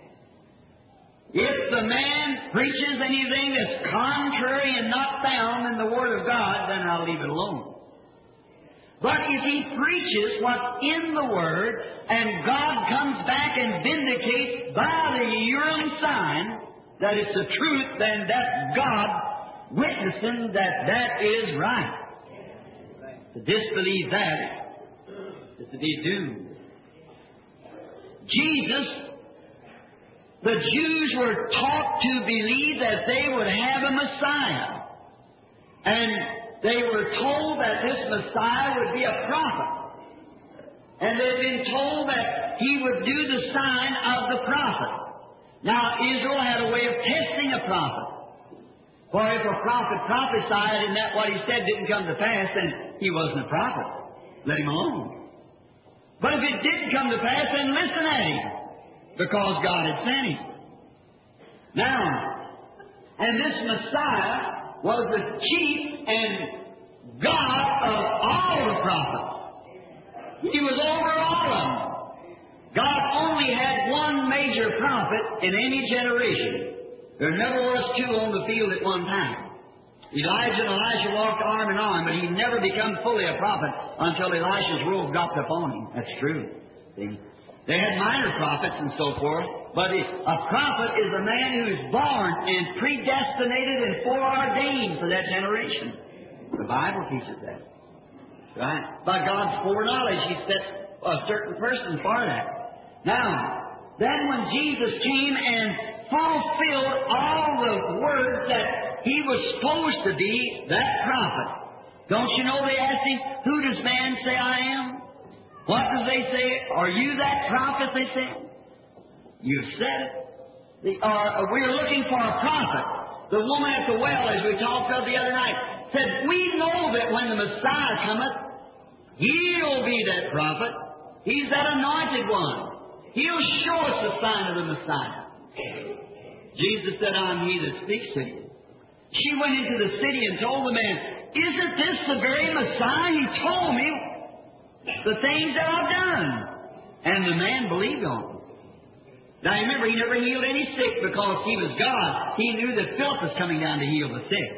If the man preaches anything that's contrary and not found in the Word of God, then I'll leave it alone. But if he preaches what's in the Word, and God comes back and vindicates by the Urim sign that it's the truth, then that's God witnessing that that is right. To disbelieve that is to be doomed. Jesus, the Jews were taught to believe that they would have a Messiah. And they were told that this Messiah would be a prophet. And they'd been told that he would do the sign of the prophet. Now, Israel had a way of testing a prophet. For if a prophet prophesied and that what he said didn't come to pass, then he wasn't a prophet. Let him alone. But if it didn't come to pass, then listen at him, because God had sent him. Now, and this Messiah was the chief and God of all the prophets. He was over all of them. God only had one major prophet in any generation. There never was two on the field at one time. Elijah and Elisha walked arm in arm, but he never became fully a prophet until Elisha's robe dropped upon him. That's true. See? They had minor prophets and so forth, but a prophet is a man who is born and predestinated and foreordained for that generation. The Bible teaches that. Right? By God's foreknowledge, He set a certain person for that. Now, then when Jesus came and fulfilled all the words that He was supposed to be, that prophet. Don't you know they asked Him, who does man say I am? What does they say? Are you that prophet, they say? You've said it. We're looking for a prophet. The woman at the well, as we talked of the other night, said, we know that when the Messiah cometh, He'll be that prophet. He's that anointed one. He'll show us the sign of the Messiah. Jesus said, I'm He that speaks to you. She went into the city and told the man, isn't this the very Messiah? He told me the things that I've done. And the man believed on him. Now remember, He never healed any sick because He was God. He knew that filth was coming down to heal the sick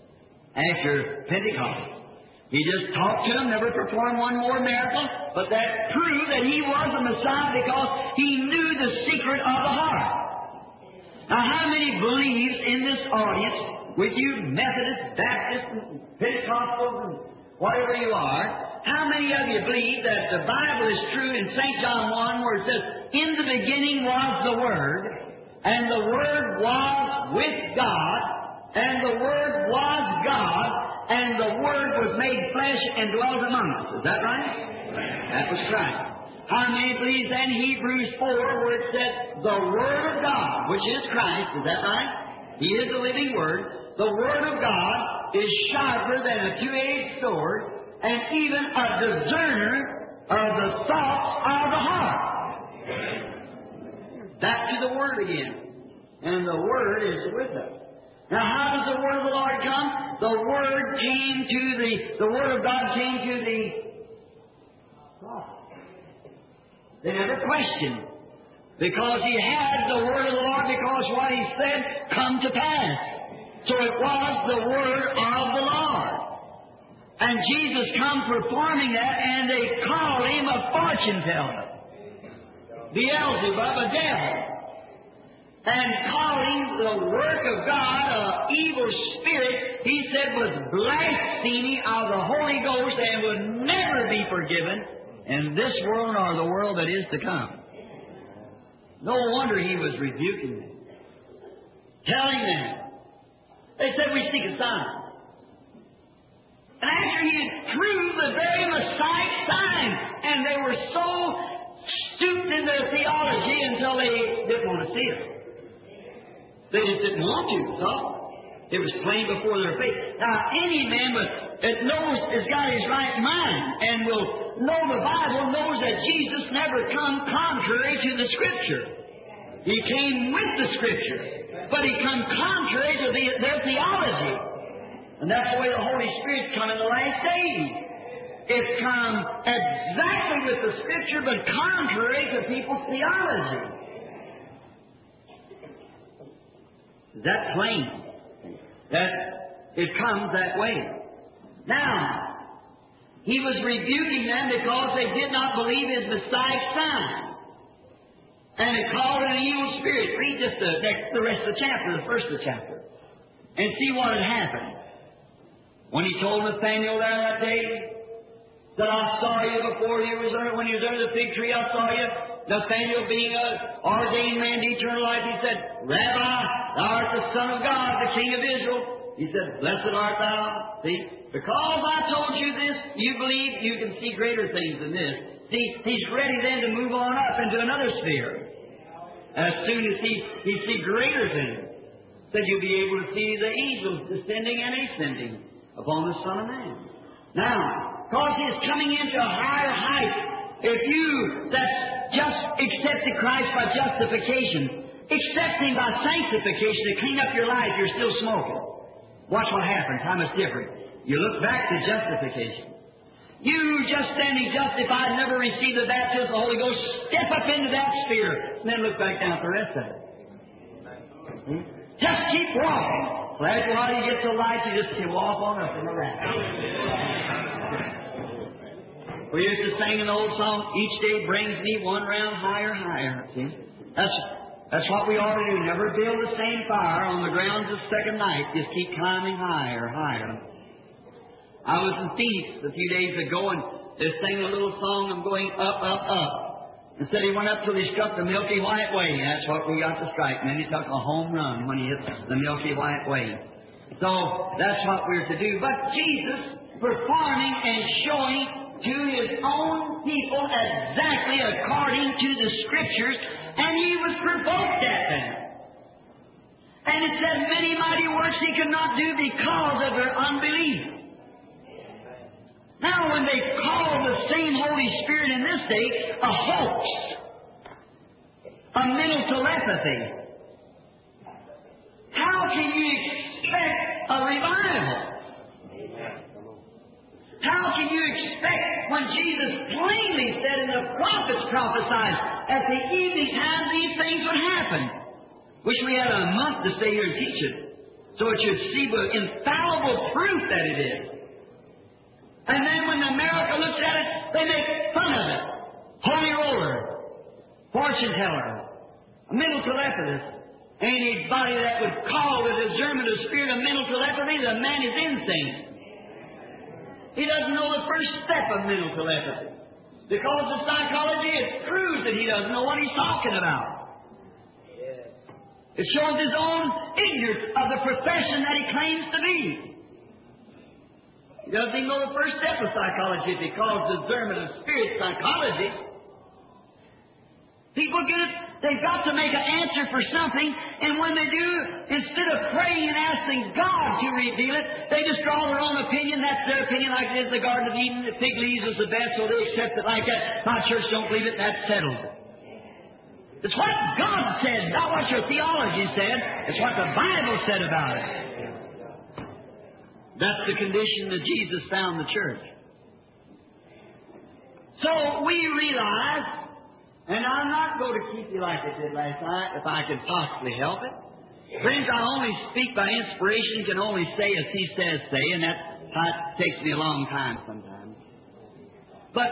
after Pentecost. He just talked to them, never performed one more miracle, but that proved that He was the Messiah because He knew the secret of the heart. Now, how many believes in this audience, with you Methodists, Baptists, and Pentecostals, and whatever you are, how many of you believe that the Bible is true in St. John 1 where it says, in the beginning was the Word, and the Word was with God, And the Word was God, and the Word was made flesh and dwelt among us. Is that right? That was Christ. How many believes then Hebrews 4 where it said, the Word of God, which is Christ, is that right? He is the living Word. The Word of God is sharper than a two-edged sword, and even a discerner of the thoughts of the heart. Back to the Word again. And the Word is with us. Now, how does the Word of the Lord come? The Word came to the Word of God came to the prophet. They never questioned. Because he had the Word of the Lord, because what he said come to pass. So it was the Word of the Lord. And Jesus come performing that, and they call him a fortune teller. Beelzebub, a devil. And calling the work of God an evil spirit, he said was blasphemy of the Holy Ghost and would never be forgiven in this world or the world that is to come. No wonder he was rebuking them. Telling them. They said, we seek a sign. And after he had proved the very Messiah sign, and they were so stooped in their theology until they didn't want to see it. They just didn't want to, so it was plain before their face. Now, any man that knows, has got his right mind, and will know the Bible, knows that Jesus never come contrary to the Scripture. He came with the Scripture, but he come contrary to their theology. And that's the way the Holy Spirit's come in the last days. It's come exactly with the Scripture, but contrary to people's theology. Is that plain? That it comes that way. Now, he was rebuking them because they did not believe his Messiah sign. And it called it an evil spirit. Read just the rest of the chapter, the first of the chapter, and see what had happened. When he told Nathanael there that day, that I saw you before you was under, when you was under the fig tree, I saw you. Nathanael, being an ordained man to eternal life, he said, Rabbi, thou art the Son of God, the King of Israel. He said, blessed art thou. See, because I told you this, you believe you can see greater things than this. See, he's ready then to move on up into another sphere. As soon as he see greater things, then you'll be able to see the angels descending and ascending upon the Son of Man. Now, because he is coming into a higher height, if you that's just accepted Christ by justification, accept him by sanctification to clean up your life, you're still smoking. Watch what happens. How much different. You look back to justification. You just standing justified, never received the baptism of the Holy Ghost, step up into that sphere, and then look back down at the rest of it. Just keep walking. Well, after a while you get so light, you just walk on up in the rack. We used to sing an old song, each day brings me one round higher, higher. See? That's what we ought to do. Never build the same fire on the grounds the second night. Just keep climbing higher, higher. I was in Phoenix a few days ago, and they sang a little song, I'm going up, up, up. And said he went up till he struck the Milky White Way. That's what we got to strike. And then he took a home run when he hit the Milky White Way. So that's what we're to do. But Jesus performing and showing to his own people exactly according to the Scriptures, and he was provoked at them. And it said many mighty works he could not do because of their unbelief. Now when they call the same Holy Spirit in this day a hoax, a mental telepathy, how can you expect a revival? How can you expect when Jesus plainly said and the prophets prophesied at the evening time these things would happen? Wish we had a month to stay here and teach it, so it should see the infallible proof that it is. And then when America looks at it, they make fun of it. Holy roller, fortune teller, a mental telepathist. Anybody that would call the discernment of spirit a mental telepathy, the man is insane. He doesn't know the first step of mental telepathy. Because of psychology, it proves that he doesn't know what he's talking about. It shows his own ignorance of the profession that he claims to be. He doesn't even know the first step of psychology if he calls discernment of spirit psychology. People get it. They've got to make an answer for something, and when they do, instead of praying and asking God to reveal it, they just draw their own opinion. That's their opinion, like it is the Garden of Eden. The fig leaves was the best, so they accept it like that. My church don't believe it, that settles it. It's what God said, not what your theology said. It's what the Bible said about it. That's the condition that Jesus found the church. So we realize, and I'm not going to keep you like I did last night, if I can possibly help it. Friends, I only speak by inspiration, can only say as He says say, and that takes me a long time sometimes. But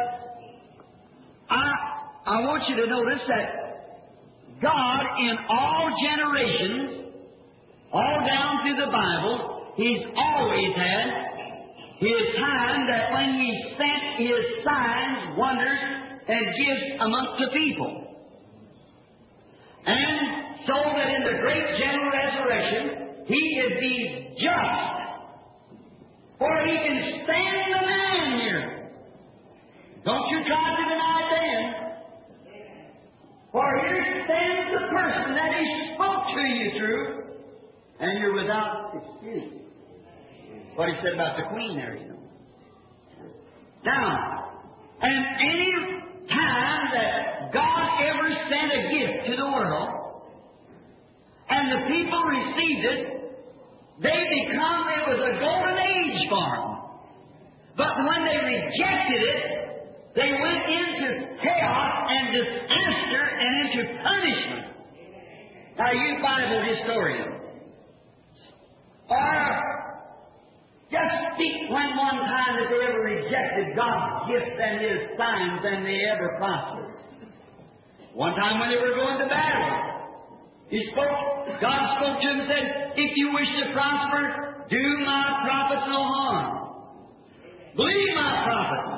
I want you to notice that God, in all generations, all down through the Bible, He's always had His time that when He sent His signs, wonders, and gifts amongst the people. And so that in the great general resurrection, He is the just. For He can stand in the man here. Don't you try to deny then. For here stands the person that He spoke to you through, and you're without excuse. What He said about the queen there, you know. Now, and any time that God ever sent a gift to the world, and the people received it, it was a golden age for them. But when they rejected it, they went into chaos and disaster and into punishment. Now, you Bible historians, or just speak one time that they ever rejected God's gifts and His signs and they ever prospered. One time when they were going to battle, God spoke to them and said, if you wish to prosper, do my prophets no harm. Believe my prophets.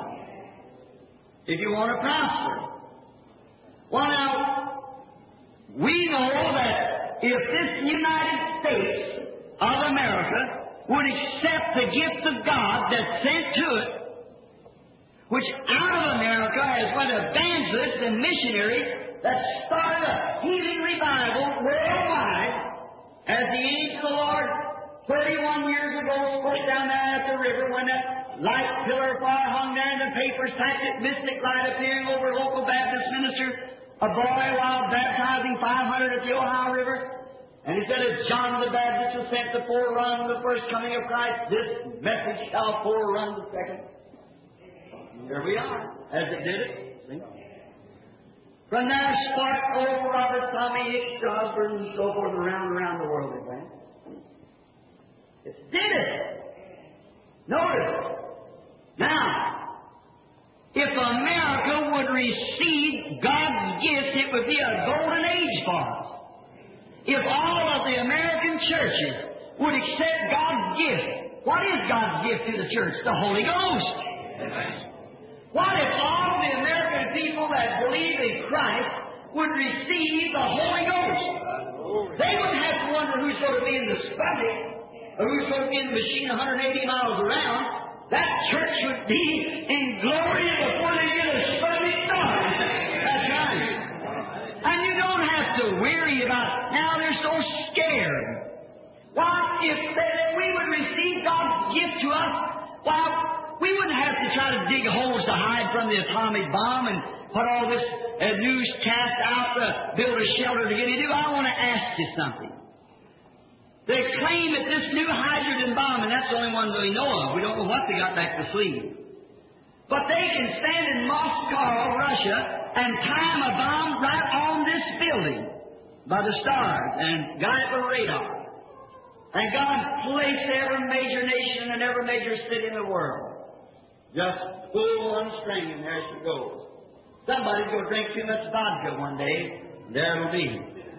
If you want to prosper. Well, now, we know that if this United States of America would accept the gift of God that's sent to it, which out of America has went evangelists and missionaries that started a healing revival worldwide, as the angel of the Lord 31 years ago spoke down there at the river when that light pillar of fire hung there and the papers tacked it, mystic light appearing over a local Baptist minister, a boy while baptizing 500 at the Ohio River. And he said, as John the Baptist was sent to forerun the first coming of Christ, this message shall forerun the second. And there we are, as it did it. See? From there, spark old Robert, Tommy Hicks, Osborne, and so forth, around the world, again. It did it. Notice. Now, if America would receive God's gifts, it would be a golden age for us. If all of the American churches would accept God's gift, what is God's gift to the church? The Holy Ghost. What if all of the American people that believe in Christ would receive the Holy Ghost? They wouldn't have to wonder who's going to be in the Sputnik or who's going to be in the machine 180 miles around. That church would be in glory before they get a Sputnik started. That's right. And you don't have to weary about, now they're so scared. Why, if we would receive God's gift to us, why, we wouldn't have to try to dig holes to hide from the atomic bomb and put all this noose cast out to build a shelter to get into. I want to ask you something. They claim that this new hydrogen bomb, and that's the only one we know of. We don't know what they got back to sleep. But they can stand in Moscow, Russia, and time a bomb right on this building by the stars and got it with radar. And God placed every major nation and every major city in the world. Just pull one string and there she goes. Somebody's going to drink too much vodka one day, and there it'll be.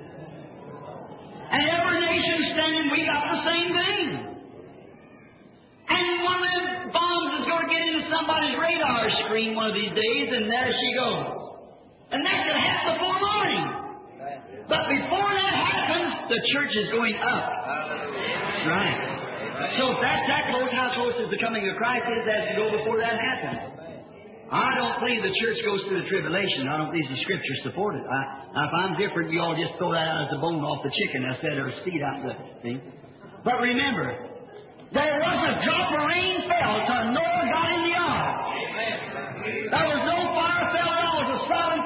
And every nation standing, we got the same thing. And one of them bombs is going to get into somebody's radar screen one of these days, and there she goes. And that could happen before morning. But before that happens, the church is going up. That's right. So if that's that close, how close is the coming of Christ is as to go before that happens? I don't believe the church goes through the tribulation. I don't believe the Scriptures support it. If I'm different, you all just throw that out as the bone off the chicken. I said, or seed out the thing. But remember, there was a drop of rain fell till Noah got in the ark. There was no fire fell at all. It was a solid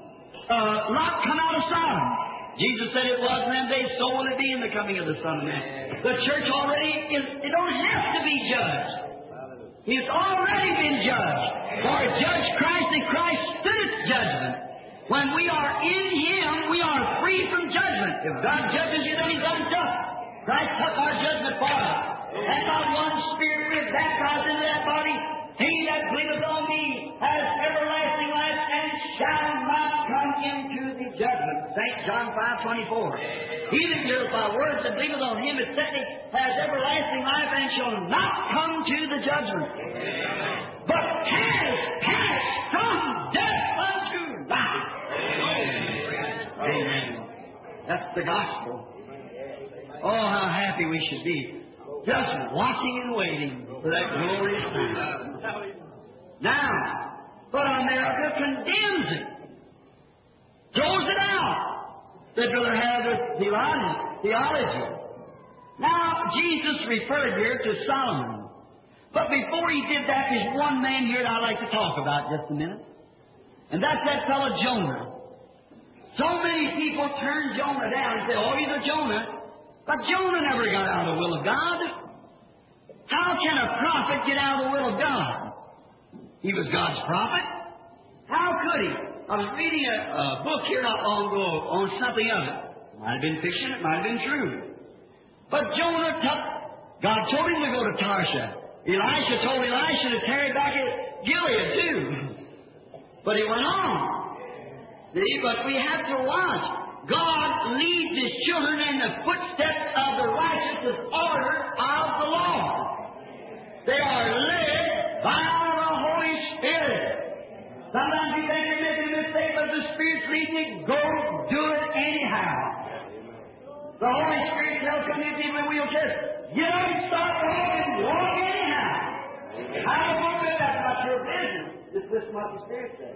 Lot come out of Sodom. Jesus said it was in them days, so will it be in the coming of the Son of Man. The church already is, it don't have to be judged. He's already been judged. For judge Christ, and Christ stood its judgment. When we are in Him, we are free from judgment. If God judges you, then He's unjust. Christ took our judgment for us. And by one Spirit we are baptized into that body. He that believeth on me has everlasting life and shall not come into the judgment. St. John 5:24. He that heareth my words and believeth on Him that sent me has everlasting life and shall not come to the judgment, but has passed from death unto life. Amen. That's the gospel. Oh, how happy we should be. Just watching and waiting for that glorious time. Now, but America condemns it. Throws it out. They'd rather have their theology. Now, Jesus referred here to Solomon. But before he did that, there's one man here that I'd like to talk about just a minute. And that's that fellow Jonah. So many people turn Jonah down and say, oh, he's a Jonah. But Jonah never got out of the will of God. How can a prophet get out of the will of God? He was God's prophet. How could he? I was reading a book here not long ago on something of it. It might have been fiction, it might have been true. But Jonah God told him to go to Tarshish. Elisha told Elisha to tarry back at Gilead too. But he went on. See, but we have to watch. God leads His children in the footsteps of the righteous order of the Lord. They are led by the Holy Spirit. Sometimes you think you're making a mistake, but the Spirit's leading you. Go do it anyhow. The Holy Spirit tells some of you people in wheelchairs, get up and start walking, walk anyhow. I don't want to do that. That's not your business. It's just what the Spirit says.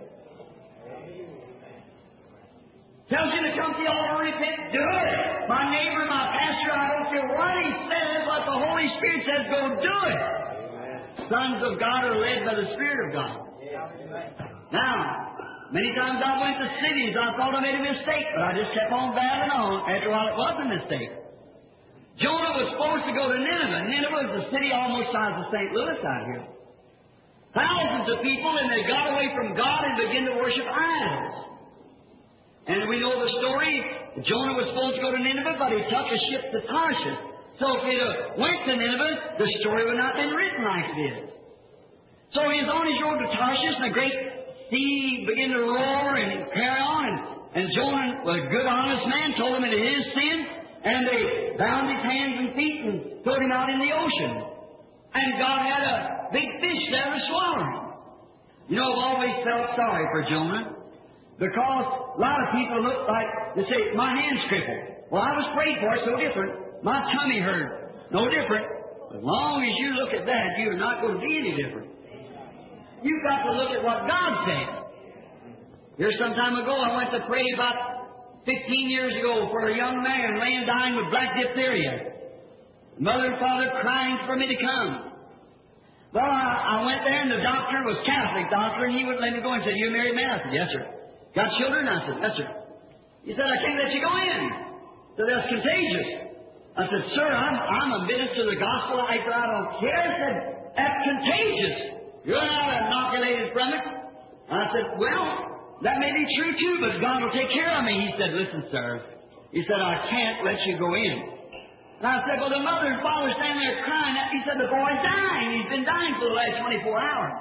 Tells you to come to the altar and repent, do it. My neighbor, my pastor, I don't care what he says, what the Holy Spirit says, go do it. Sons of God are led by the Spirit of God. Now, many times I went to cities, I thought I made a mistake, but I just kept on battling on. After a while, it was a mistake. Jonah was supposed to go to Nineveh. Nineveh is a city almost the size of St. Louis out here. Thousands of people, and they got away from God and began to worship idols. And we know the story. Jonah was supposed to go to Nineveh, but he took a ship to Tarshish. So if he'd went to Nineveh, the story would not have been written like it is. So he was on his road to Tarshish, and a great sea began to roar and carry on. And Jonah, a good, honest man, told him it is his sin, and they bound his hands and feet and threw him out in the ocean. And God had a big fish there to swallow him. You know, I've always felt sorry for Jonah. Because a lot of people look like, they say, my hand's crippled. Well, I was prayed for, so different. My tummy hurt, no different. As long as you look at that, you're not going to be any different. You've got to look at what God said. Here some time ago, I went to pray about 15 years ago for a young man laying dying with black diphtheria. Mother and father crying for me to come. Well, I went there, and the doctor was Catholic doctor, and he wouldn't let me go and said, you a married man? I said, yes, sir. Got children? I said, yes, sir. He said, I can't let you go in. So that's contagious. I said, sir, I'm a minister of the gospel. I don't care. I said, that's contagious. You're not inoculated from it. I said, well, that may be true too, but God will take care of me. He said, listen, sir. He said, I can't let you go in. And I said, well, the mother and father standing there crying. He said, the boy's dying. He's been dying for the last 24 hours.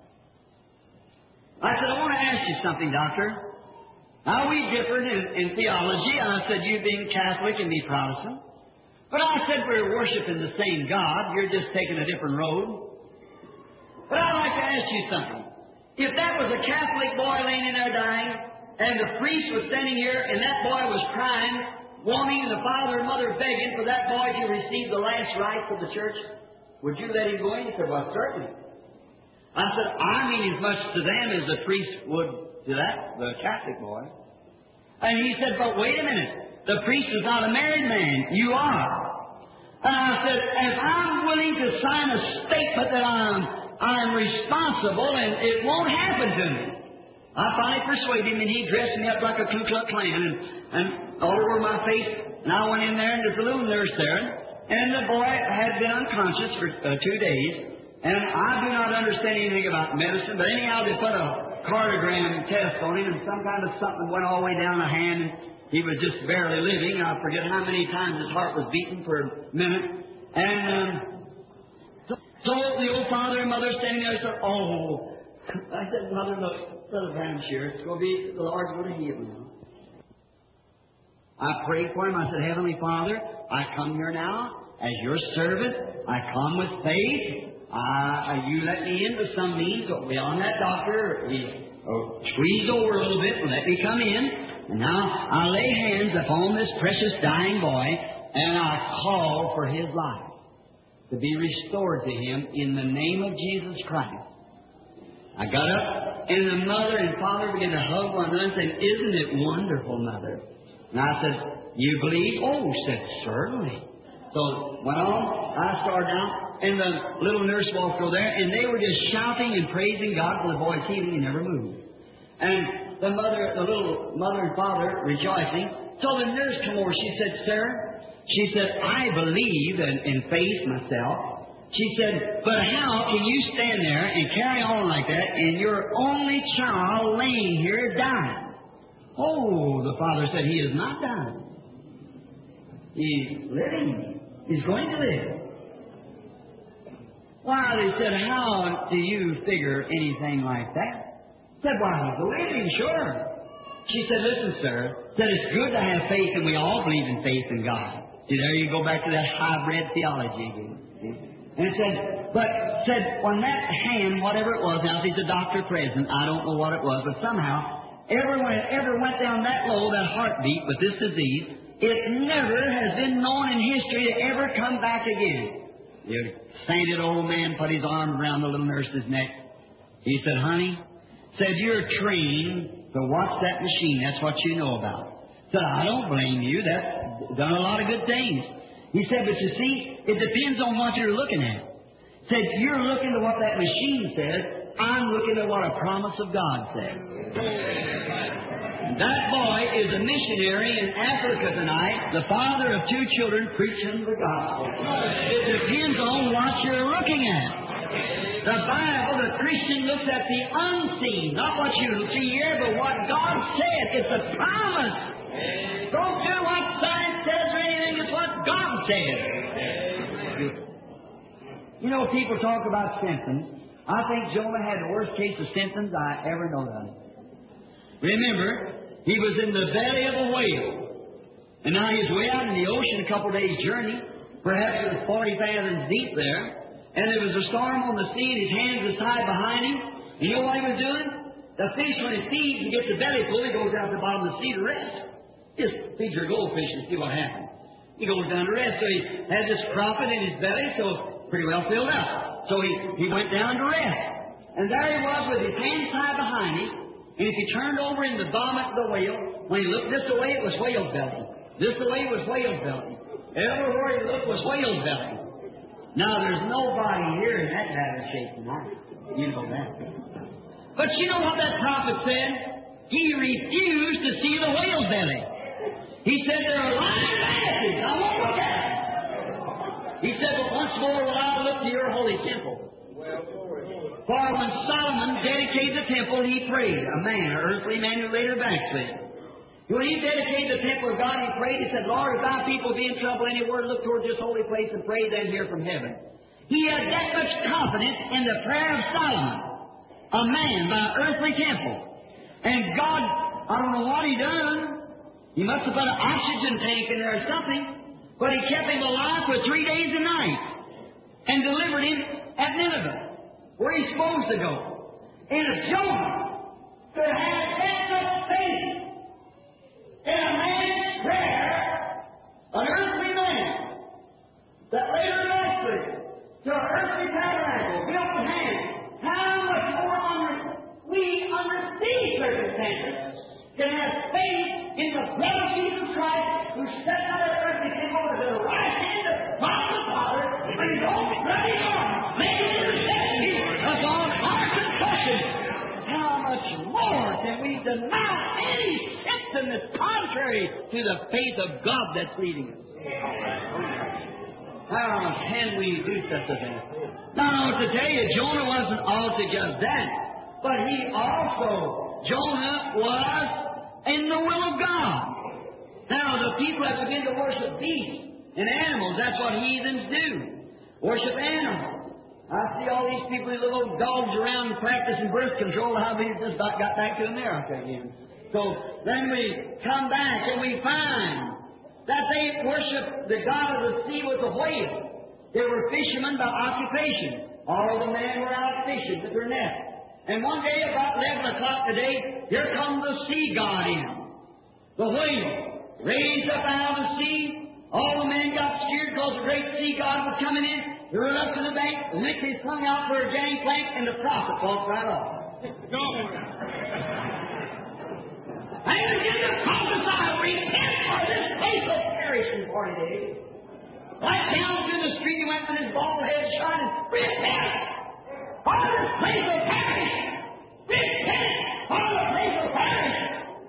I said, I want to ask you something, doctor. Now, we differed in theology. I said, you being Catholic and me Protestant. But I said, we're worshiping the same God. You're just taking a different road. But I'd like to ask you something. If that was a Catholic boy laying in there dying, And the priest was standing here, and that boy was crying, wanting the father and mother begging for that boy to receive the last rites of the church. Would you let him go in? He said, well, certainly. I said, I mean as much to them as the priest would to that, the Catholic boy. And he said, but wait a minute. The priest is not a married man. You are. And I said, if I'm willing to sign a statement that I'm responsible and it won't happen to me. I finally persuaded him, and he dressed me up like a Ku Klux Klan and all over my face. And I went in there, and there's a little nurse there. And the boy had been unconscious for 2 days. And I do not understand anything about medicine, but anyhow, they put a cardiogram test on him, and some kind of something went all the way down the hand. And he was just barely living. I forget how many times his heart was beating for a minute. And so the old father and mother standing there said, oh. I said, Mother, look, Brother Branham's here. It's going to be, the Lord's going to heal him. I prayed for him. I said, Heavenly Father, I come here now as your servant. I come with faith. You let me into some means beyond that doctor. Squeeze over a little bit and let me come in. And now I lay hands upon this precious dying boy, and I call for his life to be restored to him in the name of Jesus Christ. I got up, and the mother and father began to hug one another and say, isn't it wonderful, Mother? And I said, you believe? Oh, said, certainly. So went on, I started out, and the little nurse walked over there, and they were just shouting and praising God for the boy's healing. He never moved. And the little mother and father rejoicing. So the nurse came over. She said, sir, I believe in faith myself. She said, but how can you stand there and carry on like that and your only child laying here dying? Oh, the father said, he is not dying. He's living. He's going to live. Why, they said, how do you figure anything like that? Said, why, he's living, sure. She said, listen, sir, said it's good to have faith, and we all believe in faith in God. See, there you go back to that hybrid theology again. See? And it said, when that hand, whatever it was, now there's a doctor present, I don't know what it was, but somehow, ever went down that low, that heartbeat with this disease, it never has been known in history to ever come back again. The sainted old man put his arm around the little nurse's neck. He said, honey, said, you're trained to watch that machine. That's what you know about. Said, I don't blame you. That's done a lot of good things. He said, but you see, it depends on what you're looking at. Said, you're looking at what that machine says. I'm looking at what a promise of God says. That boy is a missionary in Africa tonight, the father of 2 children preaching the gospel. It depends on what you're looking at. The Bible, the Christian looks at the unseen, not what you see here, but what God said. It's a promise. Don't do what science says or anything. It's what God says. You know, people talk about symptoms. I think Jonah had the worst case of symptoms I ever known of. Remember, he was in the belly of a whale. And now he's way out in the ocean, a couple days' journey. Perhaps it was 40 fathoms deep there. And there was a storm on the sea, and his hands was tied behind him. And you know what he was doing? The fish, when it feeds and gets the belly full, he goes down to the bottom of the sea to rest. Just feed your goldfish and see what happens. He goes down to rest. So he has this crappie in his belly, so pretty well filled up. So he went down to rest. And there he was with his hands tied behind him. And if he turned over in the vomit of the whale, when he looked this way, it was whale's belly. This way was whale's belly. Everywhere he looked was whale's belly. Now, there's nobody here in that bad shape tonight. You know that. But you know what that prophet said? He refused to see the whale's belly. He said, there are lying asses. I won't look at them. He said, but once more will I look to your holy temple. For when Solomon dedicated the temple, he prayed. A man, an earthly man who later backslid. When he dedicated the temple of God, he prayed. He said, Lord, if thy people be in trouble anywhere, look toward this holy place and pray then hear from heaven. He had that much confidence in the prayer of Solomon, a man by an earthly temple. And God, I don't know what he done. He must have put an oxygen tank in there or something. But he kept him alive for 3 days and nights and delivered him at Nineveh, where he's supposed to go. And if Jonah could have that much faith in a man's prayer, an earthly man, that later ministry to an earthly tabernacle built with hands, how much more we, under these circumstances, can have faith in the blood of Jesus Christ, who stepped out of the earthly temple to the right hand of God the Father, and His own bloody arm, making intercession upon our confession. How much more can we deny any system that's contrary to the faith of God that's leading us? How can we do such a thing? Now, I want to tell you, Jonah wasn't also just that, but Jonah was in the will of God. Now, the people that begin to worship beasts and animals, that's what heathens do. Worship animals. I see all these people, these little dogs around practicing birth control. How many just got back to America again? So then we come back and we find that they worship the god of the sea with a whale. They were fishermen by occupation. All the men were out fishing with their nets. And one day, about 11 o'clock today, here comes the sea god in. The whale raised up out of the sea. All the men got scared because the great sea god was coming in. He ran up to the bank, licked his tongue out for a gangplank, and the prophet walked right off. And he began to prophesy, repent, for this place will perish in 40 days. Right down through the street he went with his bald head shining, repent, for this place will perish. Repent, for the place will perish.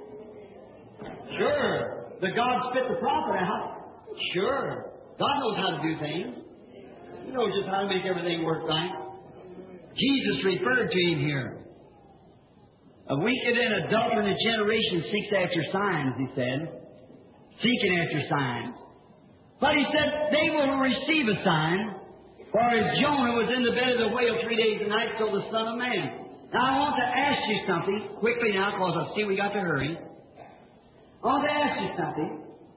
Sure, the God spit the prophet out. Sure, God knows how to do things. He knows just how to make everything work right. Jesus referred to him here. A wicked and adulterous generation seeks after signs, he said. Seeking after signs. But he said they will receive a sign, for as Jonah was in the bed of the whale 3 days and nights, so the Son of Man. Now I want to ask you something quickly now, because I see we got to hurry. I want to ask you something.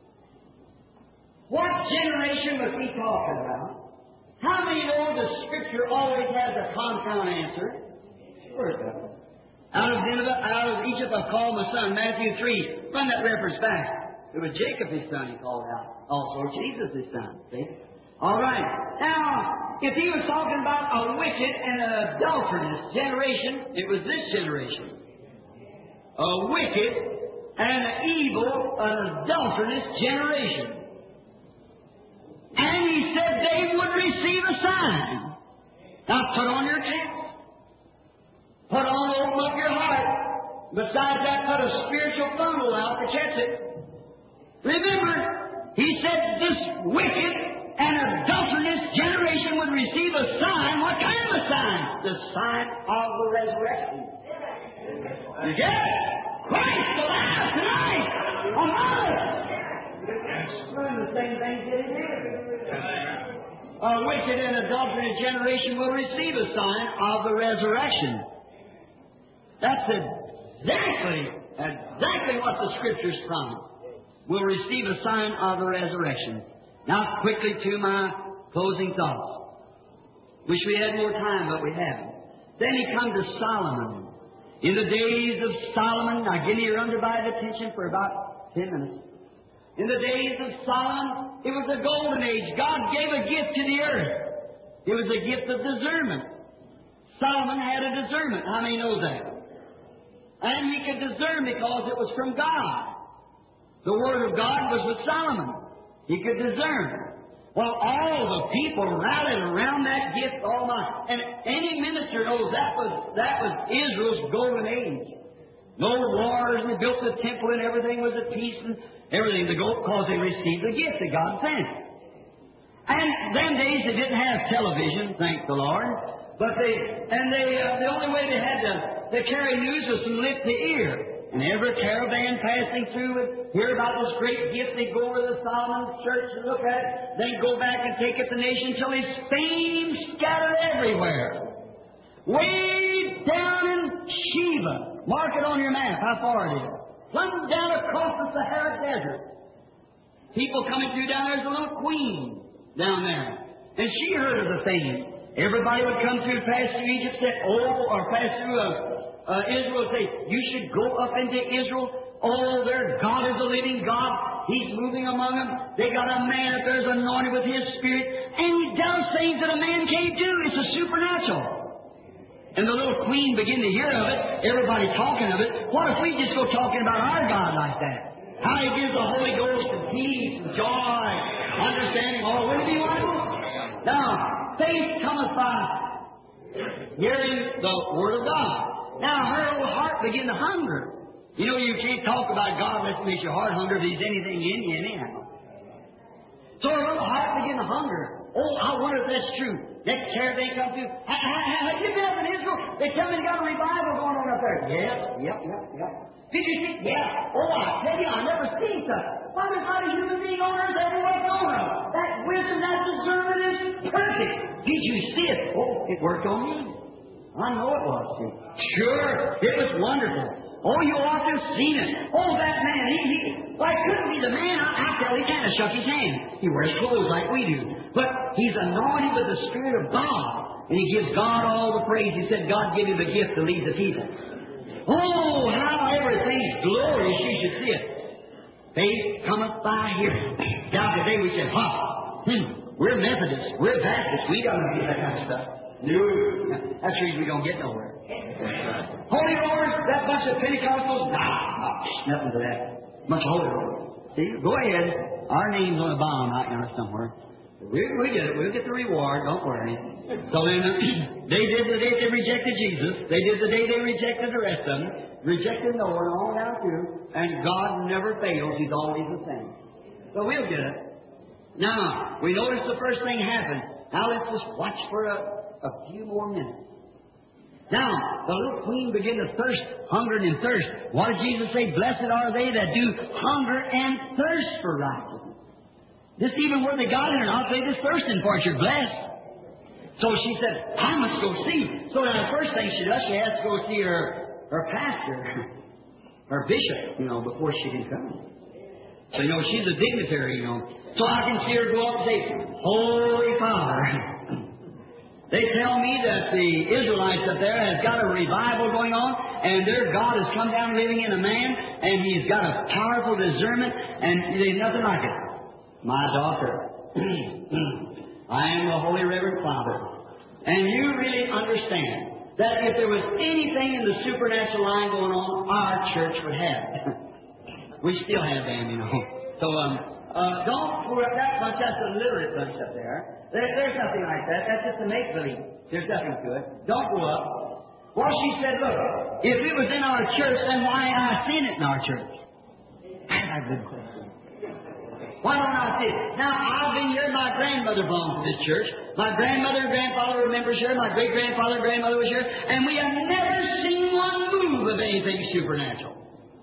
What generation was he talking about? How many know the Scripture always has a compound answer? Sure it does. Out of Egypt I called my son, Matthew 3. Run that reference back. It was Jacob his son he called out. Also Jesus his son. See? All right. Now, if he was talking about a wicked and an adulterous generation, it was this generation. A wicked and an evil, an adulterous generation. And he said they would receive a sign. Now put on your chest. Open up your heart. Besides that, put a spiritual bundle out to catch it. Remember, he said this wicked and adulterous generation would receive a sign. What kind of a sign? The sign of the resurrection. You get it? Christ alive tonight among us. Doing the same thing that he did. A wicked and adulterous generation will receive a sign of the resurrection. That's exactly what the Scriptures promise. We'll receive a sign of the resurrection. Now, quickly to my closing thoughts. Wish we had more time, but we haven't. Then he comes to Solomon. In the days of Solomon, now give me your undivided attention for about 10 minutes. In the days of Solomon, it was a golden age. God gave a gift to the earth. It was a gift of discernment. Solomon had a discernment. How many know that? And he could discern because it was from God. The Word of God was with Solomon. He could discern. Well, all the people rallied around that gift all night. And any minister knows that was Israel's golden age. No wars, and they built the temple, and everything was at peace, and everything to go because they received the gift that God sent. And them days they didn't have television, thank the Lord. But the only way they had to carry news was from lip to ear. And every caravan passing through would hear about this great gift. They'd go over to the Solomon church and look at it. Then go back and take it to the nation until his fame scattered everywhere. Way down in Sheba. Mark it on your map how far it is. Plumb down across the Sahara Desert. People coming through down there. There's a little queen down there. And she heard of the fame. Everybody would come through, pass through Egypt, say, or pass through Israel, say, you should go up into Israel, Oh, their God is a living God. He's moving among them. They got a man up there who's anointed with His Spirit, and He does things that a man can't do. It's a supernatural. And the little queen began to hear of it, everybody talking of it. What if we just go talking about our God like that? How He gives the Holy Ghost and peace and joy, understanding, all. Wouldn't it be wonderful? Now, faith cometh by hearing the Word of God. Now, her old heart began to hunger. You know, you can't talk about God unless it makes your heart hunger if He's anything in you anyhow. So her little heart began to hunger. Oh, I wonder if that's true. Next caravan come through. Have you been up in Israel? They tell me they got a revival going on up there. Yep. Did you see? Yeah. Oh, I tell you, I've never seen such. Why, there's not a human being on earth that what's going on. That wisdom, that discernment is perfect. Did you see it? Oh, it worked on me. I know it was. See. Sure, it was wonderful. Oh, you ought to have seen it. Oh, that man, why, couldn't be the man. I tell he kind of shook his hand. He wears clothes like we do. But he's anointed with the Spirit of God. And he gives God all the praise. He said God gave him the gift to lead the people. Oh, how everything's glorious. You should see it. Faith cometh by hearing. Now today we said, we're Methodists. We're Baptists. We don't do that kind of stuff. No. That's the reason we don't get nowhere. Holy Rollers, that bunch of Pentecostals, nothing to that. Bunch of Holy Rollers. See, go ahead. Our name's on a bomb out there somewhere. We get it. We'll get the reward. Don't worry. So then, they did the day they rejected Jesus. They did the day they rejected the rest of them. Rejected Noah and all down through. And God never fails. He's always the same. So we'll get it. Now, we notice the first thing happened. Now let's just watch for a few more minutes. Now, the little queen began to thirst, hunger and thirst. What did Jesus say? Blessed are they that do hunger and thirst for righteousness. This even where they got it or not, they just thirsting for it. You're blessed. So she said, I must go see. So now the first thing she does, she has to go see her pastor, her bishop, before she can come. So, she's a dignitary, So I can see her go up and say, Holy Father. They tell me that the Israelites up there has got a revival going on, and their God has come down living in a man, and He's got a powerful discernment, and there's nothing like it. My daughter, I am the Holy Reverend Father, and you really understand that if there was anything in the supernatural line going on, our church would have it. We still have them, So, don't fool up that bunch. That's a literate bunch up there. There's nothing like that. That's just a make-believe. There's nothing to it. Don't go up. Well, she said, look, if it was in our church, then why ain't I seen it in our church? That's a good question. Why don't I see it? Now, I've been here. My grandmother belongs to this church. My grandmother and grandfather were members here. My great-grandfather and grandmother was here. And we have never seen one move of anything supernatural.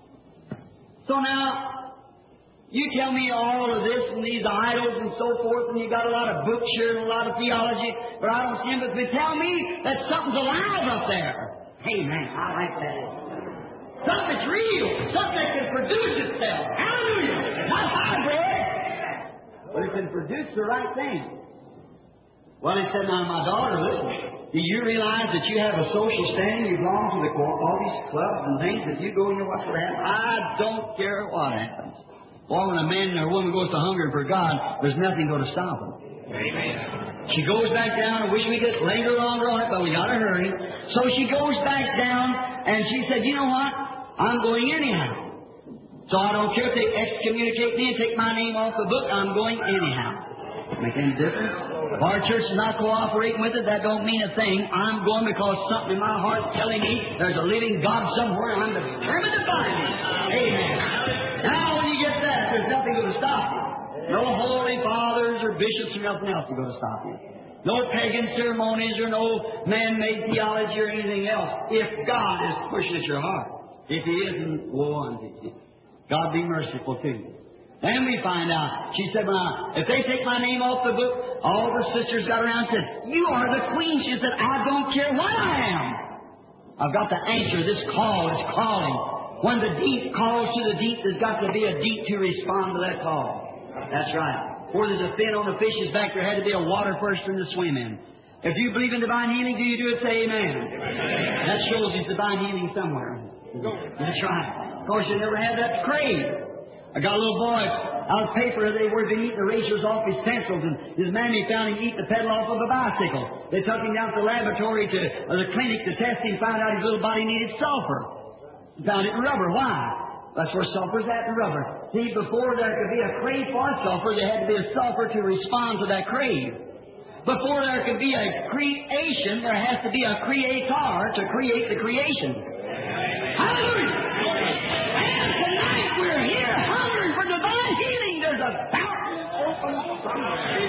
So now, you tell me all of this and these idols and so forth, and you got a lot of books here and a lot of theology, but I don't see them. But tell me that something's alive up there. Hey, man, I like that. Something that's real. Something that can produce itself. Hallelujah. Not hybrid. But it can produce the right thing. Well, he said, now, my daughter, listen. Do you realize that you have a social standing? You belong to all these clubs and things that you go and you watch what happens? I don't care what happens. Or when a man or a woman goes to hunger for God, there's nothing going to stop them. Amen. She goes back down. I wish we could linger longer on it, but we got to hurry. So she goes back down, and she said, you know what? I'm going anyhow. So I don't care if they excommunicate me and take my name off the book. I'm going anyhow. Make any difference? If our church is not cooperating with it, that don't mean a thing. I'm going because something in my heart is telling me there's a living God somewhere, and I'm determined to find Him. Amen. Now, when you get that, there's nothing going to stop you. No holy fathers or bishops or nothing else is going to stop you. No pagan ceremonies or no man-made theology or anything else. If God is pushing at your heart. If He isn't, woe unto you. God be merciful to you. Then we find out. She said, well, if they take my name off the book, all the sisters got around and said, you are the queen. She said, I don't care what I am. I've got to answer. This call is calling. When the deep calls to the deep, there's got to be a deep to respond to that call. That's right. Where there's a fin on the fish's back, there had to be a water first for them to swim in. If you believe in divine healing, do you do it? Say amen. That shows His divine healing somewhere. That's right. Of course, you never had that crave. I got a little boy out of paper. They were eating the erasers off his pencils, and his mammy found him eating the pedal off of a bicycle. They took him down to the laboratory to the clinic to test him, found out his little body needed sulfur. Found it in rubber. Why? That's where sulfur's at in rubber. See, before there could be a crave for sulfur, there had to be a sulfur to respond to that crave. Before there could be a creation, there has to be a creator to create the creation. Hallelujah! And tonight we're here hungering for divine healing. There's a fountain open somewhere.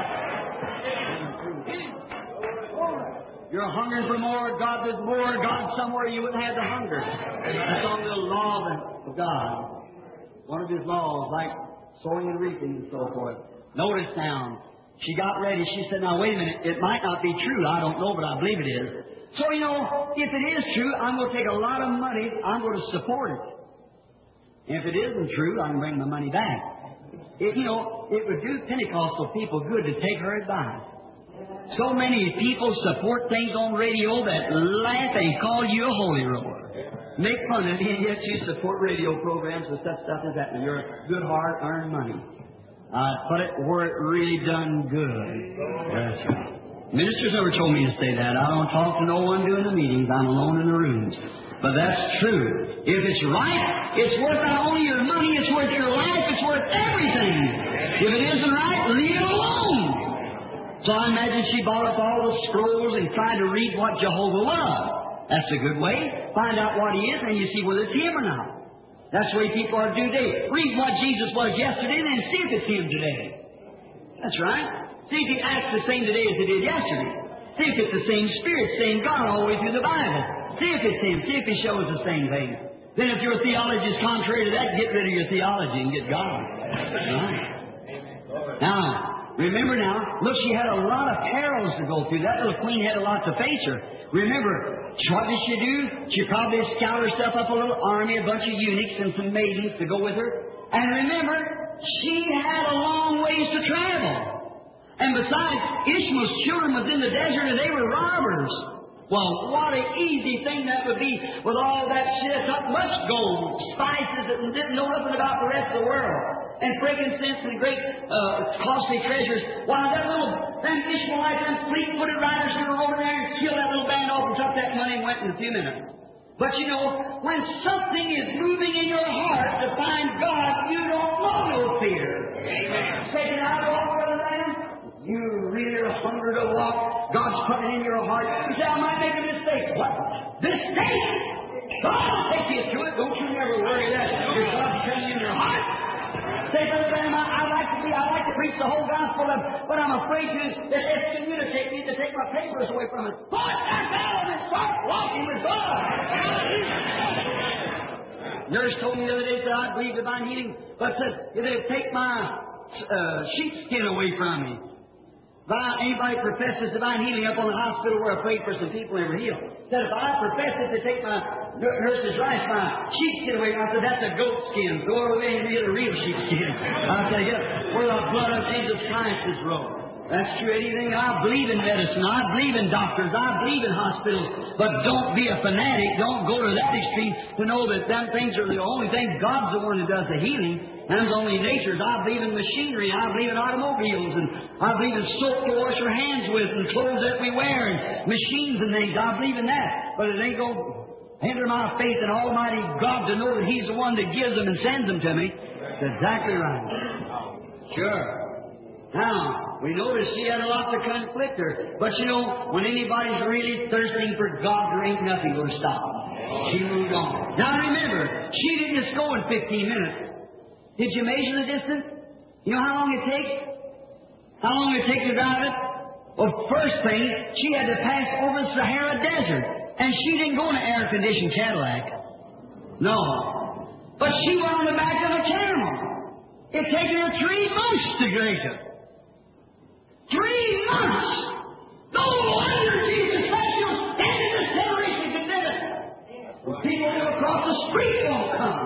You're hungering for more God. There's more God somewhere. You wouldn't have the hunger. That's on the law of God. One of His laws, like sowing and reaping and so forth. Notice now, she got ready. She said, now wait a minute. It might not be true. I don't know, but I believe it is. So, you know, if it is true, I'm going to take a lot of money. I'm going to support it. If it isn't true, I can bring my money back. It would do Pentecostal people good to take her advice. So many people support things on radio that laugh and call you a holy roller. Make fun of you, and yet you support radio programs with such stuff as that. And your good heart earned money. Put it where it really done good. That's right. Ministers never told me to say that. I don't talk to no one during the meetings. I'm alone in the rooms. But that's true. If it's right, it's worth not only your money, it's worth your life, it's worth everything. If it isn't right, leave it alone. So I imagine she bought up all the scrolls and tried to read what Jehovah was. That's a good way. Find out what He is, and you see whether it's Him or not. That's the way people are today. Read what Jesus was yesterday, and then see if it's Him today. That's right. See if He acts the same today as He did yesterday. See if it's the same Spirit, same God all the way through the Bible. See if it's Him. See if He shows the same thing. Then if your theology is contrary to that, get rid of your theology and get God. Right. Now, remember now, look, she had a lot of perils to go through. That little queen had a lot to face her. Remember, what did she do? She probably scouted herself up a little army, a bunch of eunuchs and some maidens to go with her. And remember, she had a long ways to travel. And besides, Ishmael's children was in the desert and they were robbers. Well, what an easy thing that would be with all that shit up much gold, spices that didn't know nothing about the rest of the world, and frankincense and great costly treasures. While them Ishmaelites, them fleet-footed riders who were over there and killed that little band off and took that money and went in a few minutes. But you know, when something is moving in your heart to find God, you don't know no fear. Amen. Take it out of all for the land. You really are hungry to walk. God's putting it in your heart. You say, I might make a mistake. What? Mistake? God will take you through it. Don't you never worry that. If God's putting it in your heart. Say, Brother Branham, I like to preach the whole gospel, but I'm afraid to excommunicate me to take my papers away from it. Put that down and start walking with God. Nurse told me the other day that I believe divine healing, but said, if they take my sheepskin away from me. Anybody professes divine healing up on the hospital where I prayed for some people and they were healed. Said if I profess it to take my nurse's rice, my sheepskin away, I said that's a goat skin. Go away and get a real sheepskin. I said, where the blood of Jesus Christ is rolled. That's true. Anything. I believe in medicine. I believe in doctors. I believe in hospitals. But don't be a fanatic. Don't go to that extreme to know that them things are the only thing. God's the one that does the healing. Them's only natures. I believe in machinery. I believe in automobiles. And I believe in soap to wash your hands with and clothes that we wear and machines and things. I believe in that. But it ain't going to hinder my faith in Almighty God to know that He's the one that gives them and sends them to me. That's exactly right. Sure. Now, we notice she had a lot to conflict her. But you know, when anybody's really thirsting for God, there ain't nothing going to stop them. She moved on. Now remember, she didn't just go in 15 minutes. Did you measure the distance? You know how long it takes? How long it takes to drive it? Well, first thing, she had to pass over the Sahara Desert. And she didn't go in an air-conditioned Cadillac. No. But she went on the back of a camel. It taken her 3 months to drink it. 3 months! No wonder Jesus said you'll stand in this generation condemn it. People live across the street won't come.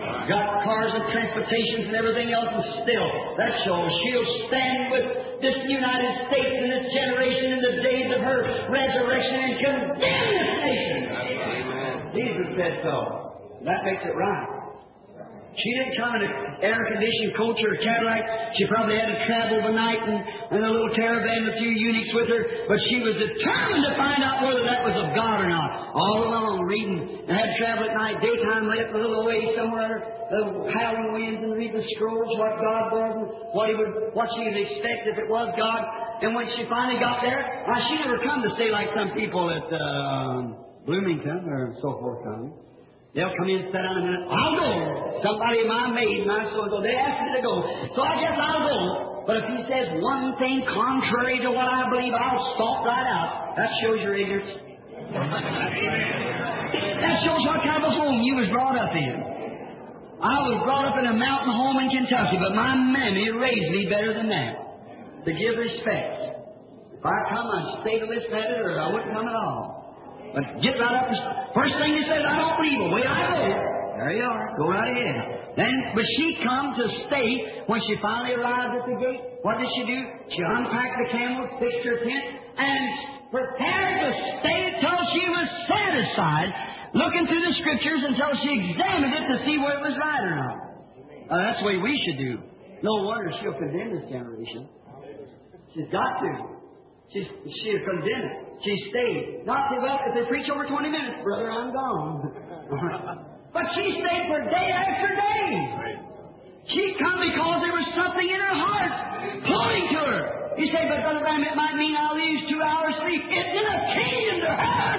Got cars and transportations and everything else, and still, that shows she'll stand with this United States in this generation in the days of her resurrection and condemn this nation. Jesus said so. That makes it right. She didn't come in an air-conditioned coach or a Cadillac. She probably had to travel overnight in a little caravan with a few eunuchs with her. But she was determined to find out whether that was of God or not. All alone, reading, and had to travel at night, daytime, left a little way somewhere, the howling winds, and read the scrolls, what God was, and what she would expect if it was God. And when she finally got there, she never come to stay like some people at Bloomington or so forth come. They'll come in and sit down a minute. I'll go. Somebody, my maid, my so-and-so, they ask me to go. So I guess I'll go. But if he says one thing contrary to what I believe, I'll stalk right out. That shows your ignorance. That shows what kind of a home you was brought up in. I was brought up in a mountain home in Kentucky, but my mammy raised me better than that. To give respect. If I come, I'd stay to listen at it, or I wouldn't come at all. But get right up. First thing he says, I don't believe it. Wait, I go. There you are. Go right ahead. But she come to stay. When she finally arrived at the gate, what did she do? She unpacked the camels, fixed her tent, and prepared to stay till she was satisfied, looking through the Scriptures until she examined it to see whether it was right or not. That's the way we should do. No wonder she'll condemn this generation. She's got to. She'll condemn it. She stayed. Not say, well, if they preach over 20 minutes, brother, I'm gone. But she stayed for day after day. She come because there was something in her heart pulling to her. You say, but Brother Branham, it might mean I'll lose 2 hours sleep. It's in a kingdom to her.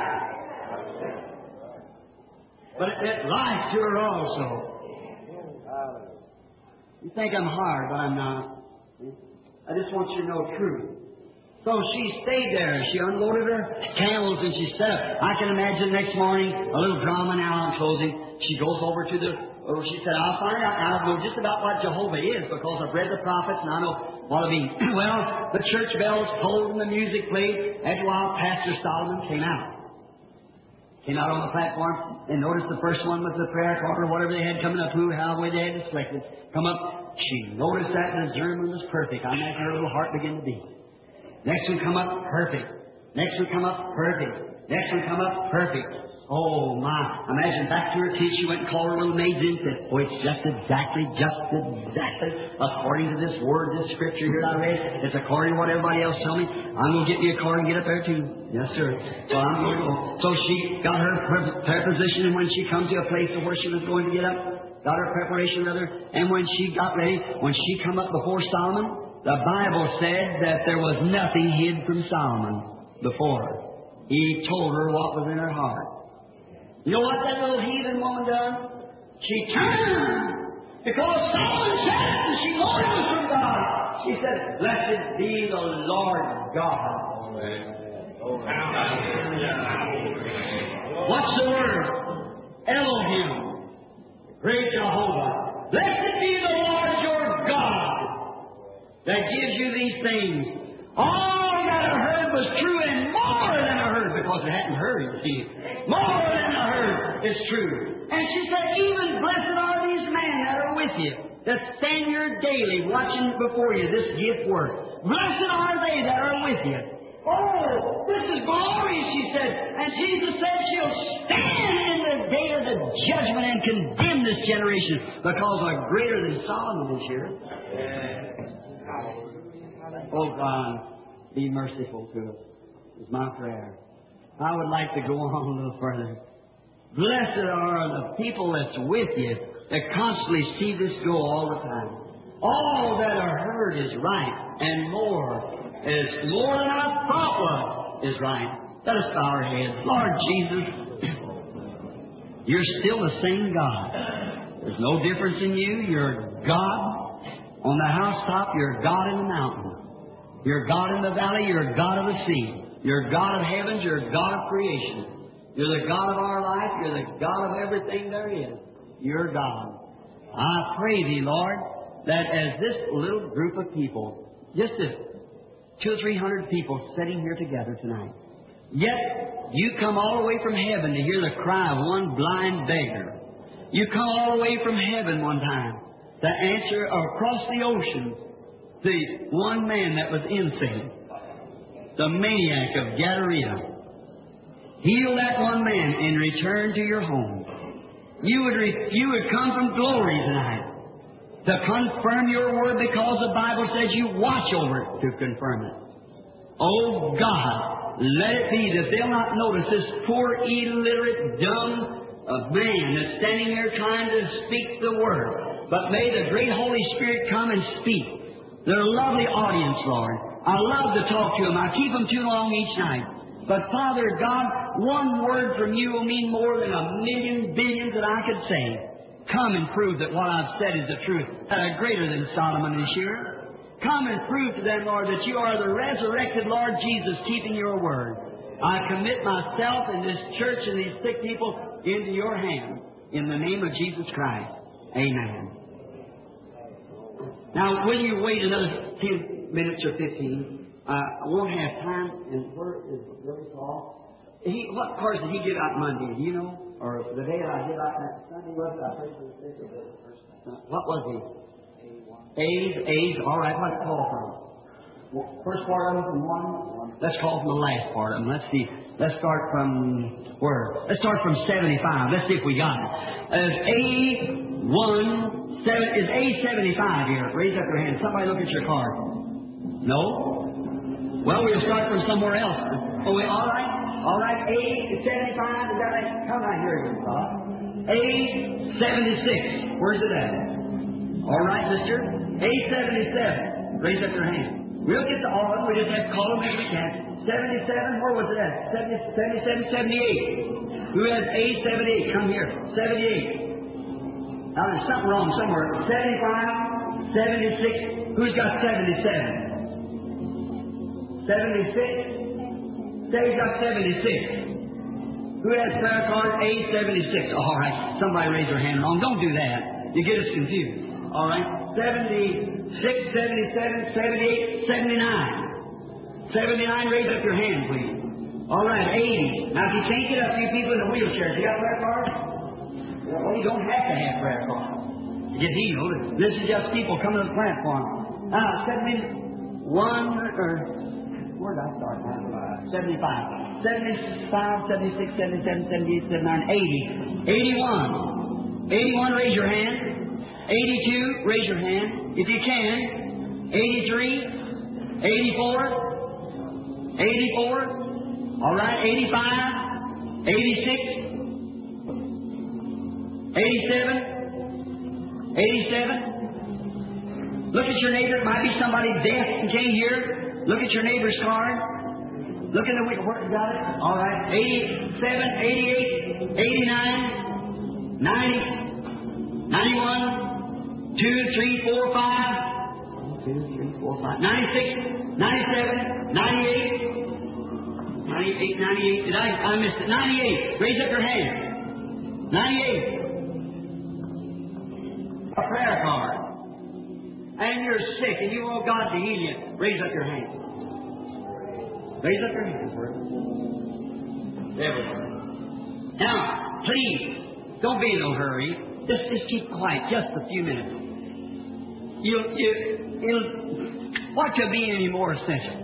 But it meant life to her also. You think I'm hard, but I'm not. I just want you to know truth. So she stayed there. She unloaded her camels and she set up. I can imagine next morning, a little drama now in closing. She goes over to she said, I'll find out. I'll know just about what Jehovah is because I've read the prophets and I know what it means. Well, the church bells tolled and the music played. After a while, Pastor Solomon came out. Came out on the platform and noticed the first one was the prayer card or whatever they had coming up, how way they had to select it. Come up. She noticed that and the sermon was perfect. I imagine her little heart began to beat. Next one come up, perfect. Next one come up, perfect. Next one come up, perfect. Oh, my. Imagine back to her teeth, she went and called her little maids in and said, oh, it's just exactly, according to this word, this scripture here I read, it's according to what everybody else told me. I'm going to get me a car and get up there too. Yes, sir. So I'm going to go. So she got her preposition, and when she comes to a place where she was going to get up, got her preparation rather, and when she got ready, when she come up before Solomon, the Bible said that there was nothing hid from Solomon before. He told her what was in her heart. You know what that little heathen woman done? She turned because Solomon said it and she knew it was from God. She said, blessed be the Lord God. What's the word? Elohim. Great Jehovah. Blessed be the Lord your God that gives you these things. All that I heard was true and more than I heard, because it hadn't heard, you see. More than I heard is true. And she said, even blessed are these men that are with you, that stand here daily watching before you this gift work. Blessed are they that are with you. Oh, this is glorious, she said. And Jesus said she'll stand in the day of the judgment and condemn this generation, because a greater than Solomon is here. Oh, God, be merciful to us, is my prayer. I would like to go on a little further. Blessed are the people that's with you, that constantly see this go all the time. All that are heard is right, and more than I thought was is right. Let us bow our heads. Lord Jesus, you're still the same God. There's no difference in you. You're God on the housetop. You're God in the mountain. You're God in the valley. You're God of the sea. You're God of heavens. You're God of creation. You're the God of our life. You're the God of everything there is. You're God. I pray Thee, Lord, that as this little group of people, just as 200 or 300 people sitting here together tonight, yet you come all the way from heaven to hear the cry of one blind beggar. You come all the way from heaven one time to answer across the ocean the one man that was insane. the maniac of Gadarena. Heal that one man and return to your home. You would come from glory tonight to confirm your word, because the Bible says you watch over it to confirm it. Oh God, let it be that they'll not notice this poor, illiterate, dumb man that's standing here trying to speak the word. But may the great Holy Spirit come and speak. They're a lovely audience, Lord. I love to talk to them. I keep them too long each night. But Father God, one word from you will mean more than a million billions that I could say. Come and prove that what I've said is the truth, that are greater than Sodom and Asshur. Come and prove to them, Lord, that you are the resurrected Lord Jesus, keeping your word. I commit myself and this church and these sick people into your hand. In the name of Jesus Christ. Amen. Now, will you wait another 10 minutes or 15? I won't have time. And where is Billy Paul? What cards did he give out Monday? Do you know? Or the day that I give out that Sunday, was I prayed for the sick or the first time? What was he? A's. All right. What's it called from? First part of them from one? Let's call from the last part of them. Let's see. Let's start from where? Let's start from 75. Let's see if we got it. Is A75 here? Raise up your hand. Somebody look at your card. No? Well, we'll start from somewhere else. Oh, wait, all right. All right, A75, is that right? Come right here, A76. Where's it at? All right, mister. A77. Raise up your hand. We'll get to all of them. We just have to call them as we can. 77, where was it at? 77, 78. Who has A78? Come here. 78. Now, there's something wrong somewhere. 75, 76. Who's got 77? 76? Say he's got 76. Who has prayer card A76? All right. Somebody raise their hand wrong. Don't do that. You get us confused. All right. 76, 77, 78, 79. 79, raise up your hand, please. All right. 80. Now, if you can't get up, you people in the wheelchairs, you got prayer cards? Well, you don't have to have prayer cards. Get healed. This is just people coming to the platform. Now, 71 or... Where did I start? 75. 75, 76, 77, 78, 79, 80. 81. 81, raise your hand. 82, raise your hand. If you can. 83. 84. 84. All right. 85. 86. 87. 87. Look at your neighbor. It might be somebody deaf and can't hear. Look at your neighbor's card. Look in the window. Where you got it? All right. 87, 88, 89, 90, 91, 2, 3, 4, 5. 1, 2, 3, 4, 5. 96, 97, 98. 98, 98. Did I missed it? 98. Raise up your hand. 98. A prayer card. And you're sick and you want God to heal you. Raise up your hand. Raise up your hands. There we go. Now, please, don't be in no hurry. Just keep quiet just a few minutes. What could be any more essential?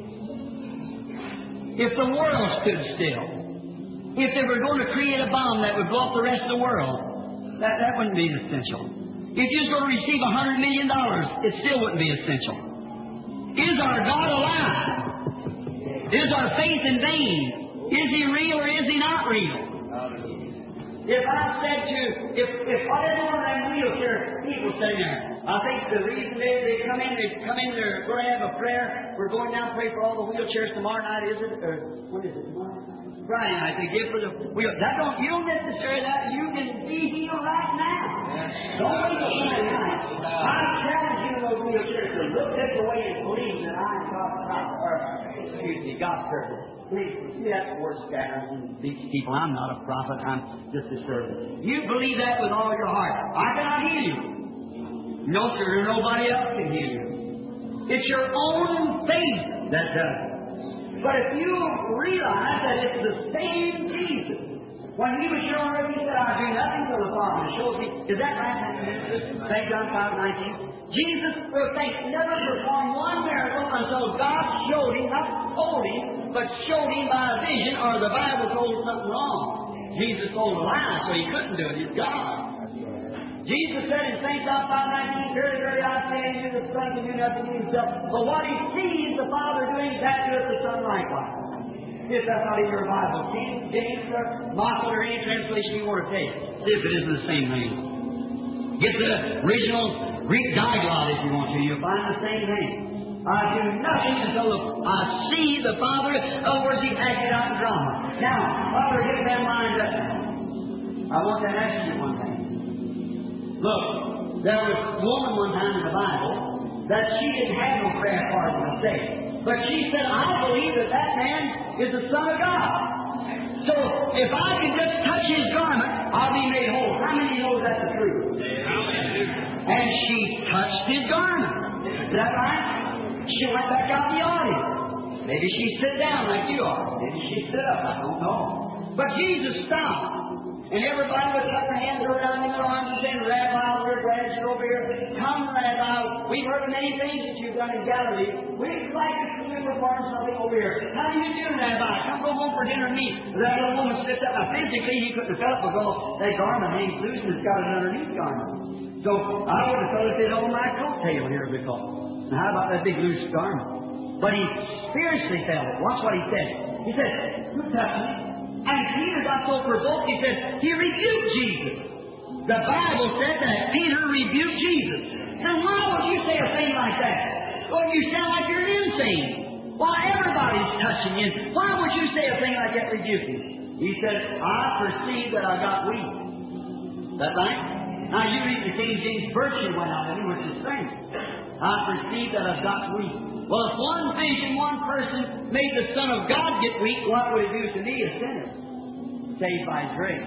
If the world stood still, if they were going to create a bomb that would blow up the rest of the world, that wouldn't be essential. If you was going to receive $100 million, it still wouldn't be essential. Is our God alive? Is our faith in vain? Is He real or is He not real? If I said if whatever one of them wheelchair people sitting there, I think the reason they come in, we're going to have a prayer. We're going down to pray for all the wheelchairs tomorrow night, is it? Or what is it? Friday night. They give for the wheel. You don't necessarily that. You can be healed right now. Don't wait till Friday night. I challenge you in those wheelchairs to look this way and believe that I am God's prophet. Excuse me, God's servant. Please, see that word scatters and these people. I'm not a prophet. I'm just a servant. You believe that with all your heart. I cannot heal you. No, sir. Nobody else can heal you. It's your own faith that does it. But if you realize that it's the same Jesus When He was here on earth, He said, I do nothing till the Father shows me. Is that right? St. John 5:19. Jesus, never performed one miracle until God showed Him, not told Him, but showed Him by a vision, or the Bible told something wrong. Jesus told a lie, so He couldn't do it. He's God. Jesus said in St. John 5:19, Very, very, I say to you, the Son can do nothing to Himself, but what He sees the Father doing, that doeth the Son likewise. If that's not in your Bible, King James or Moffat or any translation you want to take, see if it isn't the same thing. Get the original Greek dialogue if you want to. You'll find the same thing. I do nothing until I see the Father. In other words, He acted out in drama. Now, Father, get that mind up now. I want to ask you one thing. Look, there was a woman one time in the Bible that she didn't have no prayer card to say. But she said, I believe that that man is the Son of God. So, if I can just touch His garment, I'll be made whole. How many know that's the truth? And she touched His garment. Is that right? She went back out in the audience. Maybe she sit down like you are. Maybe she sit up. I don't know. But Jesus stopped. And everybody would clap their hands around in their arms and say, Rabbi, we're glad you're over here. Come, Rabbi. We've heard of many things that you've done in Galilee. We'd like to see you perform something over here. How do you do, Rabbi? Come go home for dinner and meet. That little woman slipped up. Now, physically, he couldn't have felt it because that garment hangs loose and it's got an underneath garment. So I would have thought it did on my coattail here because. Now, how about that big loose garment? But he spiritually felt it. Watch what he said. He said, you touch me. And Peter got so provoked, he said, he rebuked Jesus. The Bible said that Peter rebuked Jesus. Now, why would you say a thing like that? Well, you sound like you're insane. Why, everybody's touching you. Why would you say a thing like that, rebuking? He said, I perceive that I got weak. Is that right? Now, you read the King James, virtue went out of me, which is strength. I perceive that I've got weak. Well, if one vision, one person made the Son of God get weak, what would it do to me, a sinner? Saved by His grace.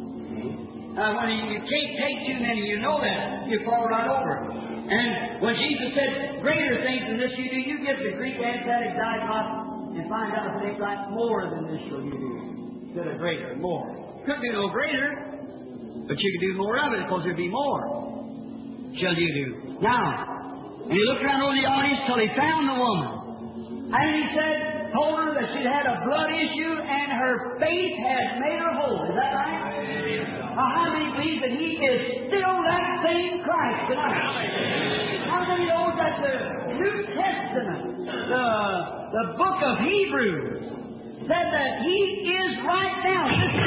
When you can't take too many, you know that, you fall right over it. And when Jesus said, greater things than this you do, you get the Greek emphatic diaglot and find out if it ain't right, more than this shall you do. Instead of greater, more. Couldn't do no greater, but you could do more of it because there'd be more. Shall you do? Now, and he looked around over the audience till he found the woman. And he said, told her that she'd had a blood issue and her faith had made her whole. Is that right? Now, how many believe that He is still that same Christ tonight? How many know that the New Testament, the book of Hebrews, said that He is right now,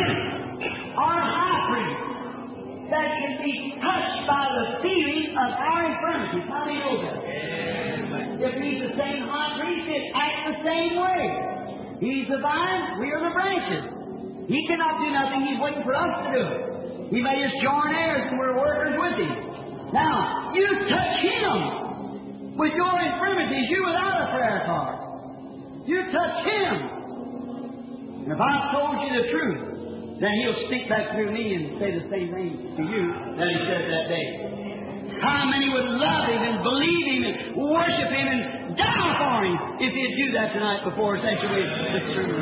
our high priest, that can be touched by the feeling of our infirmities. How do you know that? If He's the same high priest, it acts the same way. He's the vine, we are the branches. He cannot do nothing, He's waiting for us to do it. He made us joint heirs and we're workers with Him. Now, you touch Him with your infirmities, you without a prayer card. You touch Him. And if I've told you the truth, then He'll speak back through me and say the same thing to you that He said that day. How many would love Him and believe Him and worship Him and die for Him if He'd do that tonight before it's actually the truth?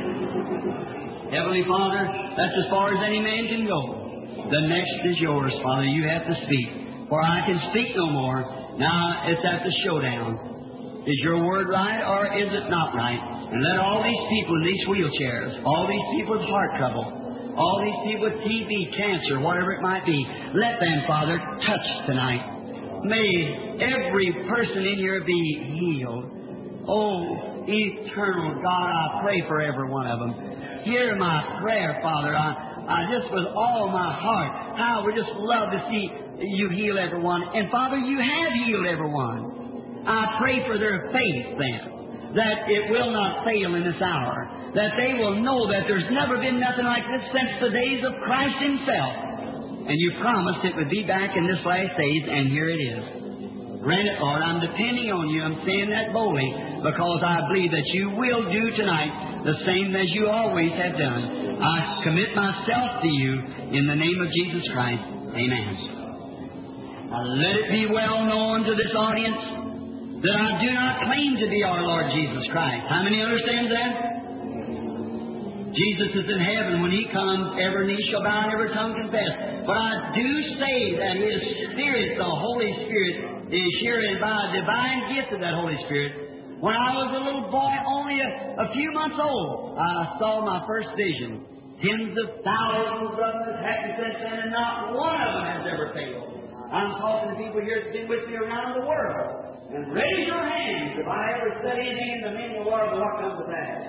Heavenly Father, that's as far as any man can go. The next is yours, Father. You have to speak, for I can speak no more. Now it's at the showdown. Is your word right or is it not right? And let all these people in these wheelchairs, all these people with heart trouble, all these people with TB, cancer, whatever it might be, let them, Father, touch tonight. May every person in here be healed. Oh, eternal God, I pray for every one of them. Hear my prayer, Father. I just with all my heart, I would just love to see You heal everyone. And Father, You have healed everyone. I pray for their faith then, that it will not fail in this hour, that they will know that there's never been nothing like this since the days of Christ Himself. And You promised it would be back in this last days, and here it is. Grant it, Lord. I'm depending on You. I'm saying that boldly because I believe that You will do tonight the same as You always have done. I commit myself to You in the name of Jesus Christ. Amen. Now let it be well known to this audience that I do not claim to be our Lord Jesus Christ. How many understand that? Jesus is in heaven. When He comes, every knee shall bow and every tongue confess. But I do say that His Spirit, the Holy Spirit, is here, and by a divine gift of that Holy Spirit. When I was a little boy, only a few months old, I saw my first vision. Tens of thousands of them have happened since then, and not one of them has ever failed. I'm talking to people here that's been with me around the world. And raise your hands if I ever said anything in the name of the Lord will not come to pass.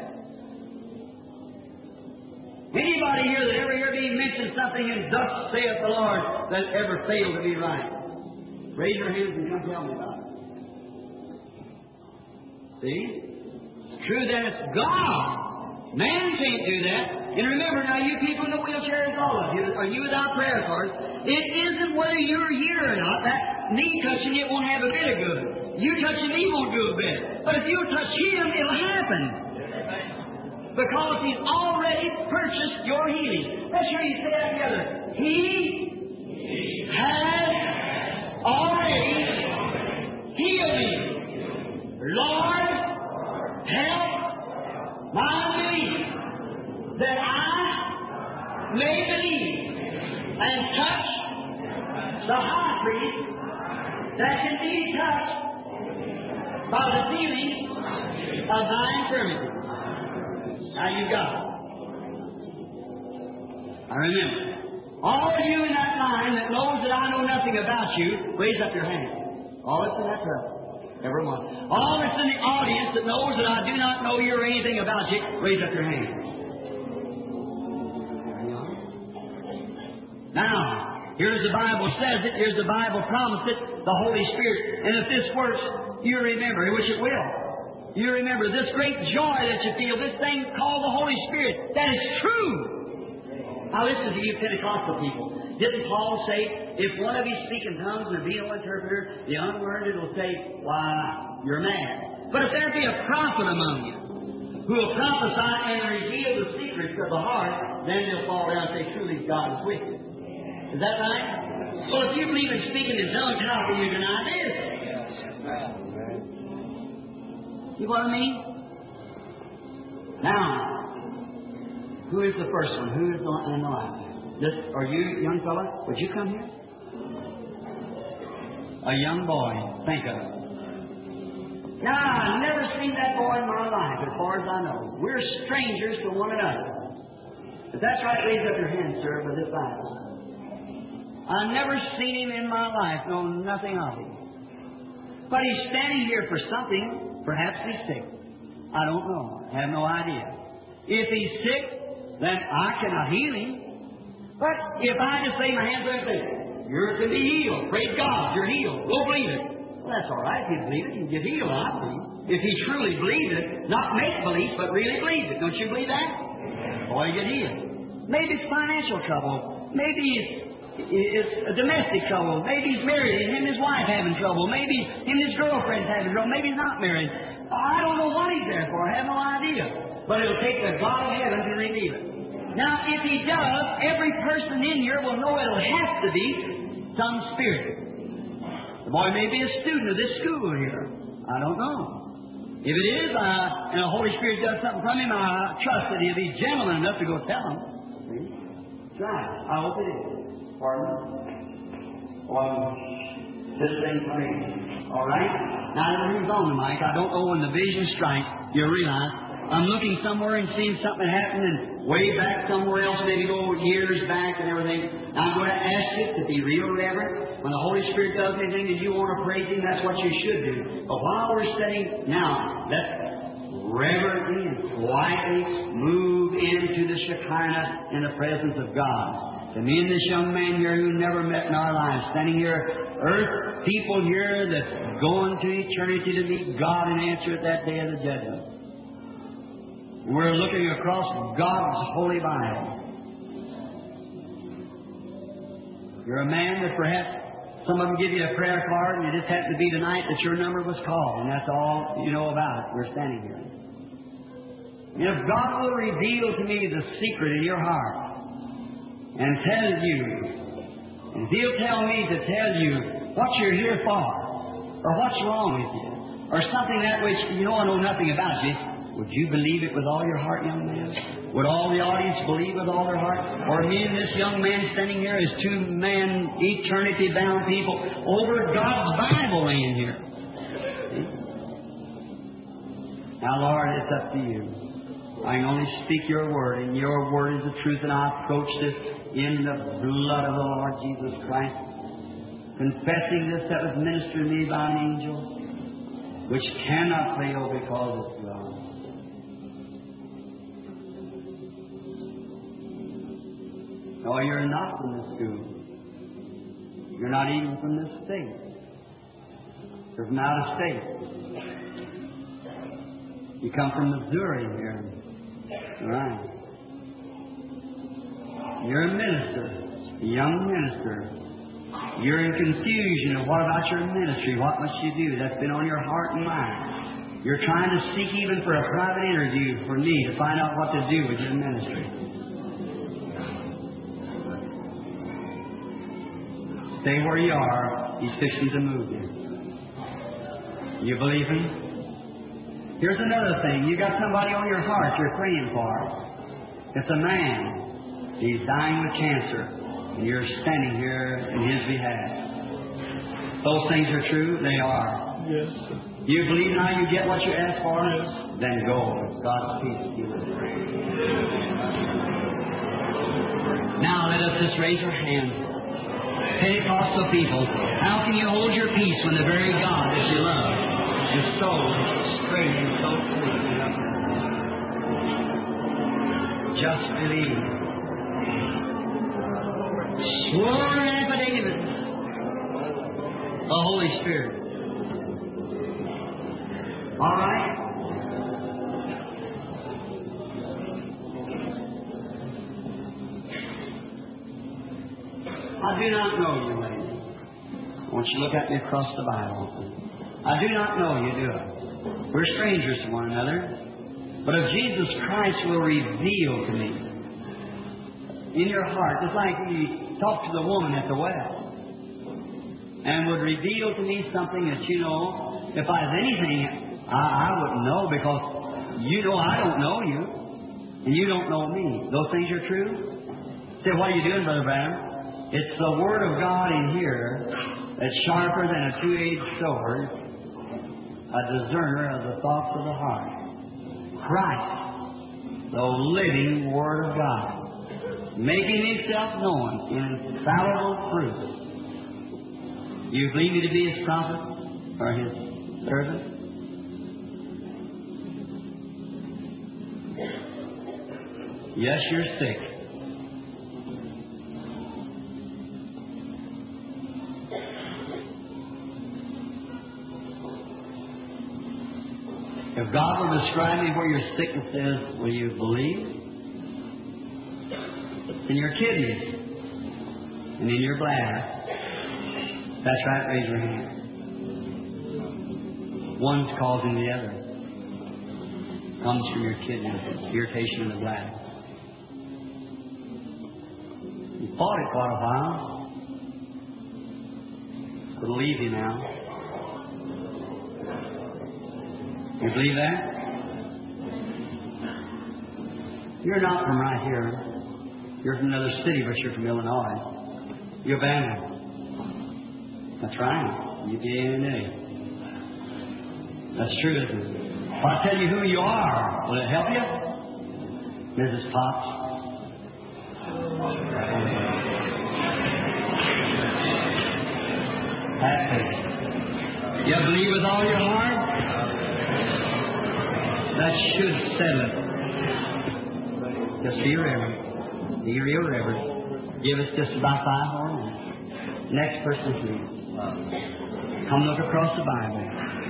Anybody here that ever heard me mention something in thus saith the Lord that ever failed to be right? Raise your hands and come tell me about it. See? It's true that it's God. Man can't do that. And remember now, you people in the wheelchairs, all of you, are you without prayer cards? It isn't whether you're here or not. That knee touching it won't have a bit of good. You touching me won't do a bit. But if you touch Him, it'll happen. Because He's already purchased your healing. Let's hear you say that together. He has already healed me. Lord, help my unbelief that I may believe and touch the high priest that can be touched by the feeling of thy infirmity. Now you got it. I remember. All of you in that line that knows that I know nothing about you, raise up your hand. All that's in that crowd. Everyone. All that's in the audience that knows that I do not know you or anything about you, raise up your hand. Now, here's the Bible says it, here's the Bible promised it, the Holy Spirit. And if this works, you remember, which it will. You remember this great joy that you feel, this thing called the Holy Spirit, that is true. Now listen to you Pentecostal people. Didn't Paul say, if one of you speak in tongues and be no interpreter, the unlearned will say, why, you're mad. But if there be a prophet among you, who will prophesy and reveal the secrets of the heart, then they'll fall down and say, truly God is with you. Is that right? Well, if you believe in speaking in tongues, how can you deny this? You know what I mean? Now, who is the first one? Who is in the line? This, are you, young fella? Would you come here? A young boy. Think of it. Now, I've never seen that boy in my life, as far as I know. We're strangers to one another. If that's right, raise up your hand, sir, for this Bible. I've never seen him in my life, know nothing of him. But he's standing here for something. Perhaps he's sick. I don't know. I have no idea. If he's sick, then I cannot heal him. But if I just lay my hands on him and say, you're to be healed, praise God, you're healed, go believe it. Well, that's all right. If you believe it, you can get healed, I believe. If he truly believes it, not make believe, but really believes it. Don't you believe that? Or you get healed. Maybe it's financial trouble. Maybe it's a domestic trouble. Maybe he's married and him and his wife having trouble. Maybe him and his girlfriend's having trouble. Maybe he's not married. I don't know what he's there for. I have no idea. But it'll take the God of heaven to reveal it. Now, if he does, every person in here will know it'll have to be some spirit. The boy may be a student of this school here. I don't know. If it is, and the Holy Spirit does something from him, I trust that he'll be gentleman enough to go tell him. Try it. I hope it is. Pardon? This thing for me. All right? Now, everything's on the mic. I don't know when the vision strikes, you'll realize I'm looking somewhere and seeing something happen and way back somewhere else, maybe go years back and everything. Now, I'm going to ask you to be real reverent. When the Holy Spirit does anything and you want to praise Him, that's what you should do. But while we're studying now, let's reverently and quietly move into the Shekinah in the presence of God. To me and this young man here who never met in our lives, standing here, earth people here that's going to eternity to meet God and answer at that day of the judgment. We're looking across God's holy Bible. You're a man that perhaps some of them give you a prayer card and it just happened to be tonight that your number was called and that's all you know about it. We're standing here. And if God will reveal to me the secret in your heart and tell you, and if He'll tell me to tell you what you're here for or what's wrong with you or something that way, you know I know nothing about you. Would you believe it with all your heart, young man? Would all the audience believe with all their heart? Or me and this young man standing here as two men, eternity-bound people, over God's Bible laying here. Now, Lord, it's up to you. I can only speak your word, and your word is the truth, and I approach this in the blood of the Lord Jesus Christ, confessing this that was ministered to me by an angel, which cannot fail because it's God. No, you're not from this school. You're not even from this state. You're from out of state. You come from Missouri here. Right. You're a minister, a young minister. You're in confusion of what about your ministry, what must you do? That's been on your heart and mind. You're trying to seek even for a private interview for me to find out what to do with your ministry. Stay where you are. He's fixing to move you. You believe him? Here's another thing. You got somebody on your heart you're praying for. It's a man. He's dying with cancer. And you're standing here in his behalf. Those things are true? They are. Yes. You believe now you get what you ask for? Yes. Then go. God's peace be with you. Now let us just raise our hands. Pentecostal people, how can you hold your peace when the very God that you love is so straight and so clean? Just believe. Sworn affidavit. The Holy Spirit. All right? I do not know you, lady. I want you to look at me across the Bible. I do not know you, do I? We're strangers to one another. But if Jesus Christ will reveal to me in your heart, just like He talked to the woman at the well, and would reveal to me something that you know, if I have anything, I wouldn't know because you know I don't know you, and you don't know me. Those things are true? Say, what are you doing, Brother Branham? It's the Word of God in here that's sharper than a two-edged sword, a discerner of the thoughts of the heart. Christ, the living Word of God, making Himself known in infallible truth. You believe me to be His prophet or His servant? Yes, you're sick. If God will describe me where your sickness is, will you believe? It's in your kidneys and in your bladder. That's right, raise your hand. One's causing the other. Comes from your kidneys, irritation in the bladder. You fought it quite a while. It'll leave you now. You believe that? You're not from right here. You're from another city, but you're from Illinois. You're abandoned. That's right. UBA. That's true, isn't it? If I tell you who you are, will it help you? Mrs. Potts. That's it. You believe with all your heart? That should settle it. Just be reverent. Be real reverent. Give us just about 5 more minutes. Next person, please. Come look across the Bible.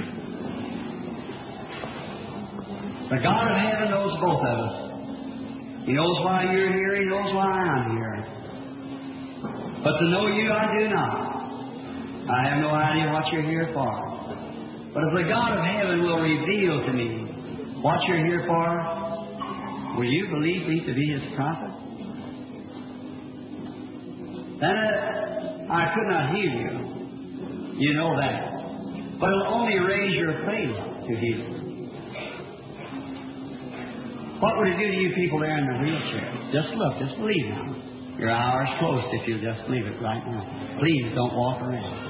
The God of heaven knows both of us. He knows why you're here. He knows why I'm here. But to know you, I do not. I have no idea what you're here for. But if the God of heaven will reveal to me what you're here for, will you believe me to be His prophet? Then I could not heal you. You know that. But it'll only raise your faith to heal. What would it do to you people there in the wheelchair? Just look, just believe now. Your hour is close if you'll just believe it right now. Please don't walk around.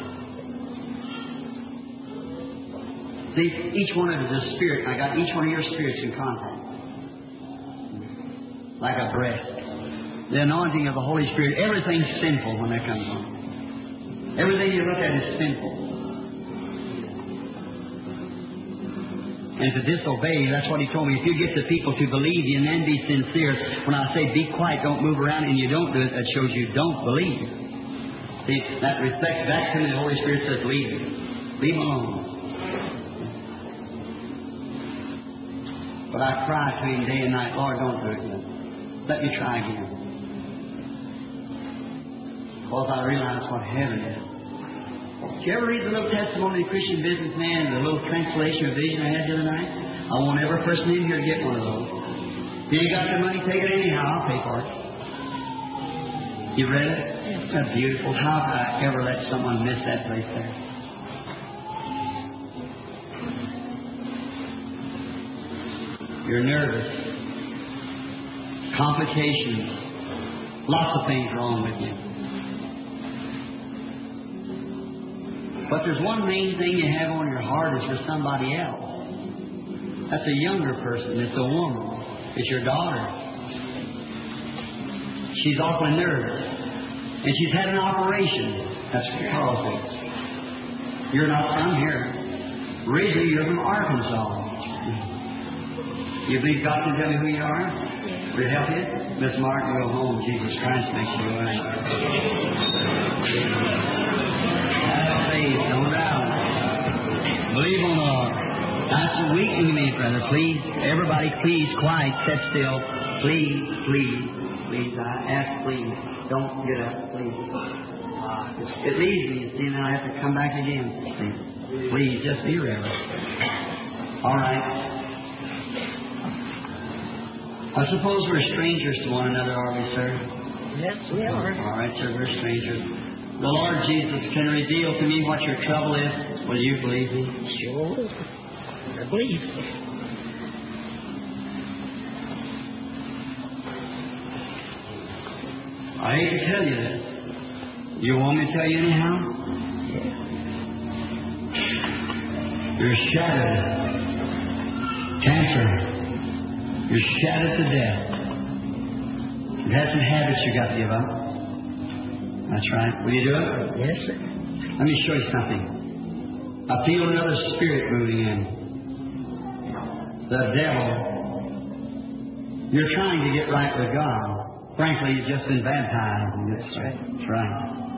See, each one of us is a spirit. I got each one of your spirits in contact. Like a breath. The anointing of the Holy Spirit, everything's sinful when that comes on. Everything you look at is sinful. And to disobey, that's what He told me. If you get the people to believe you and then be sincere, when I say be quiet, don't move around, and you don't do it, that shows you don't believe. See, that reflects back to me. The Holy Spirit says, leave Him. Leave Him alone. But I cry to Him day and night, Lord, don't do it again. Let me try again. Because I realize what heaven is. Did you ever read the little testimony of the Christian businessman, the little translation of vision I had the other night? I want every person in here to get one of those. If you ain't got the money, take it anyhow. I'll pay for it. You read it? That's beautiful. How could I ever let someone miss that place there? You're nervous. Complications. Lots of things wrong with you. But there's one main thing you have on your heart is for somebody else. That's a younger person. It's a woman. It's your daughter. She's awfully nervous. And she's had an operation. That's because of it. You're not from here. Originally, you're from Arkansas. You believe God can tell me who you are? Will it help you? Miss Martin, go home. Jesus Christ makes you all right. Don't doubt. Believe on the Lord. That's weakening me, brother. Please, everybody, please, quiet, sit still. Please, please, please. I ask, please. Don't get up, please. It leaves me, you see, and I have to come back again. Please, just be reverent. All right. I suppose we're strangers to one another, are we, sir? Yes, we are. All right, sir, we're strangers. The Lord Jesus can reveal to me what your trouble is. Will you believe me? Sure. I believe. I hate to tell you this. You want me to tell you anyhow? Yeah. You're shattered. Cancer. You're shattered to death. You've had some habits you got to give up. That's right. Will you do it? Yes, sir. Let me show you something. I feel another spirit moving in. The devil. You're trying to get right with God. Frankly, you've just been baptized. That's right. That's right.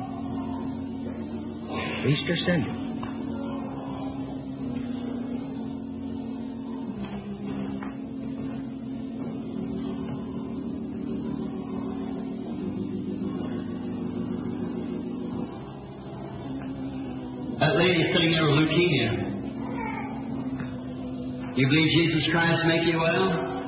Easter Sunday. That lady sitting there with leukemia. You believe Jesus Christ make you well?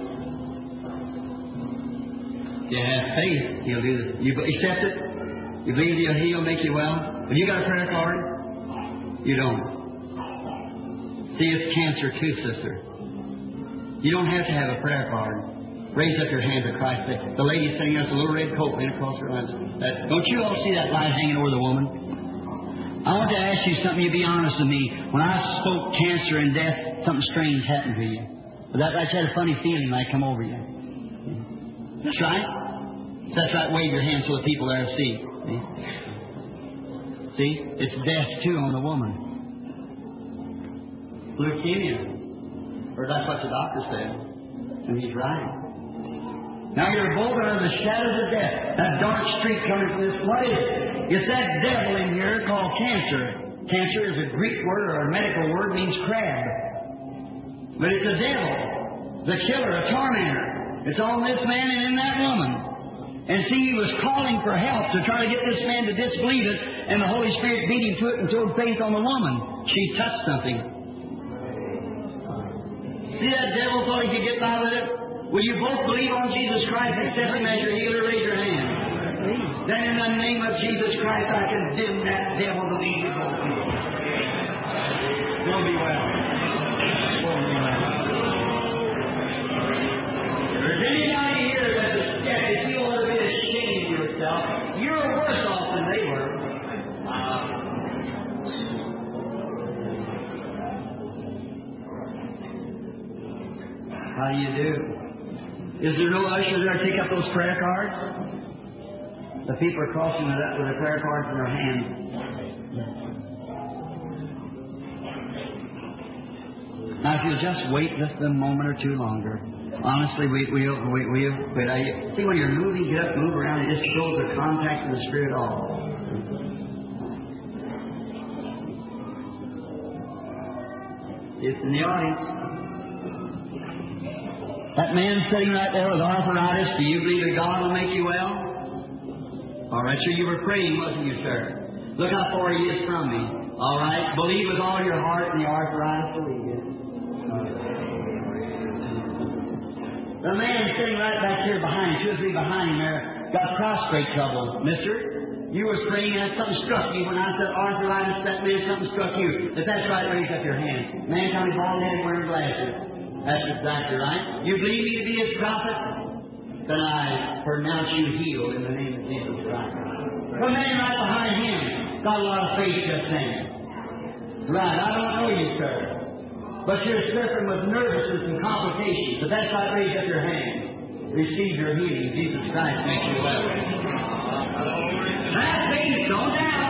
You have faith, He'll do this. You accept it? You believe He'll heal, make you well? Have you got a prayer card? You don't. See, it's cancer too, sister. You don't have to have a prayer card. Raise up your hand to Christ. The lady sitting there with a little red coat laying across her eyes. Don't you all see that light hanging over the woman? I want to ask you something. You be honest with me. When I spoke cancer and death, something strange happened to you. That just had a funny feeling like come over you. That's right. That's right. Wave your hand so the people there see. See? It's death too on the woman. Leukemia. Or that's what the doctor said. And he's right. Now you're both under the shadows of death. That dark streak coming from this. What is it? It's that devil in here called cancer. Cancer is a Greek word or a medical word, means crab. But it's a devil, the killer, a tormentor. It's on this man and in that woman. And see, he was calling for help to try to get this man to disbelieve it, and the Holy Spirit beat him to it and threw faith on the woman. She touched something. See that devil thought he could get by with it? Will you both believe on Jesus Christ, accept Him as your healer? Raise your hand. Then in the name of Jesus Christ, I condemn that devil to leave you both. Go be well. Go be well. How do you do? Is there no usher there to take up those prayer cards? The people are crossing it up with their prayer cards in their hands. Now, if you'll just wait just a moment or two longer. Honestly, we'll quit. See, when you're moving, get up, move around, it just shows the contact of the Spirit all. It's in the audience. That man sitting right there with arthritis, do you believe that God will make you well? All right, sir, you were praying, wasn't you, sir? Look how far He is from me. All right, believe with all your heart and the arthritis will leave you. The man sitting right back here behind, 2 or 3 behind him there, got prostrate trouble. Mister, you were praying and something struck you when I said arthritis, that man, something struck you. If that's right, raise up your hand. Man coming bald-headed wearing glasses. That's exactly right. You believe me to be His prophet? Then I pronounce you healed in the name of Jesus Christ. The man right behind him got a lot of faith just then. Right, I don't know you, sir. But you're suffering with nervousness and complications. If that's right, raise up your hand. Receive your healing. Jesus Christ makes you well. That's faith, don't doubt.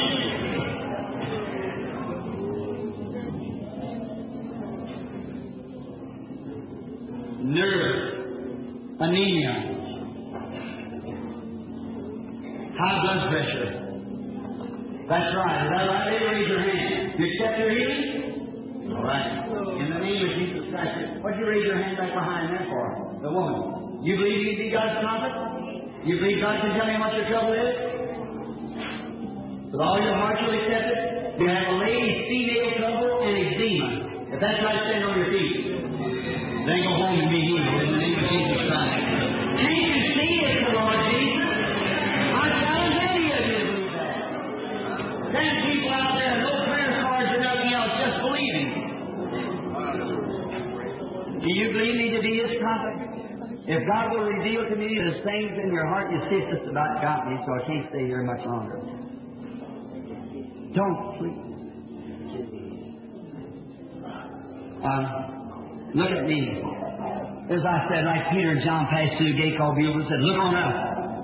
Nerves, anemia, high blood pressure. That's right. Is that right? Raise your hand. You accept your healing? All right. In the name of Jesus Christ. What'd you raise your hand back behind there for? The woman. You believe you be God's prophet? You believe God can tell you what your trouble is? With all your heart you'll accept it? You have a lady's female trouble and eczema. If that's right, stand on your feet. Then go home and be healed in the name of Jesus Christ. Can't you see it's the Lord Jesus? I challenge any of you to believe that. There's people out there, no prayer cards or nothing else, just believing. Do you believe me to be His prophet? If God will reveal to me the things in your heart, you see, it's just about got me, so I can't stay here much longer. Don't please. Look at me. As I said, like Peter and John passed through the gate called Beautiful and said, look on up.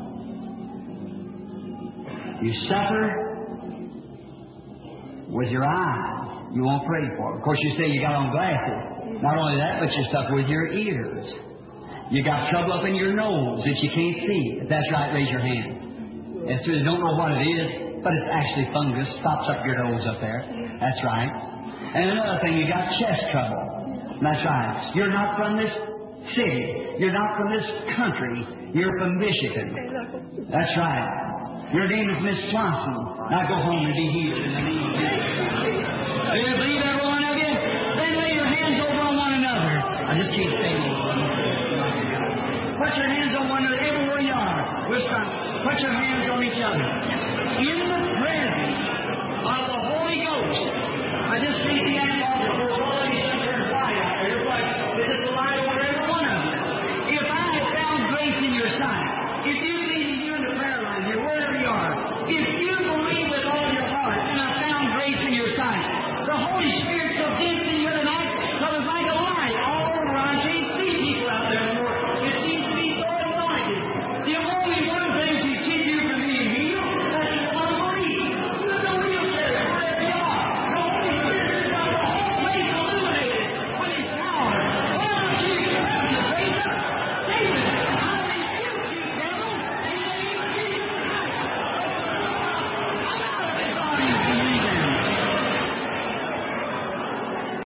You suffer with your eyes. You won't pray for it. Of course, you say you got on glasses. Not only that, but you suffer with your ears. You got trouble up in your nose that you can't see. If that's right, raise your hand. And so you don't know what it is, but it's actually fungus. Stops up your nose up there. That's right. And another thing, you got chest trouble. That's right. You're not from this city. You're not from this country. You're from Michigan. That's right. Your name is Miss Swanson. Now go home and be healed in the name of Jesus. Do you believe every one of you? Then lay your hands over on one another. I just can't say more. Put your hands on one another everywhere you are. Put your hands on each other. In the presence of the Holy Ghost. I just see the atmosphere. There's already such a light out there. It's just a light over every one of you. If I had found grace in your sight, if you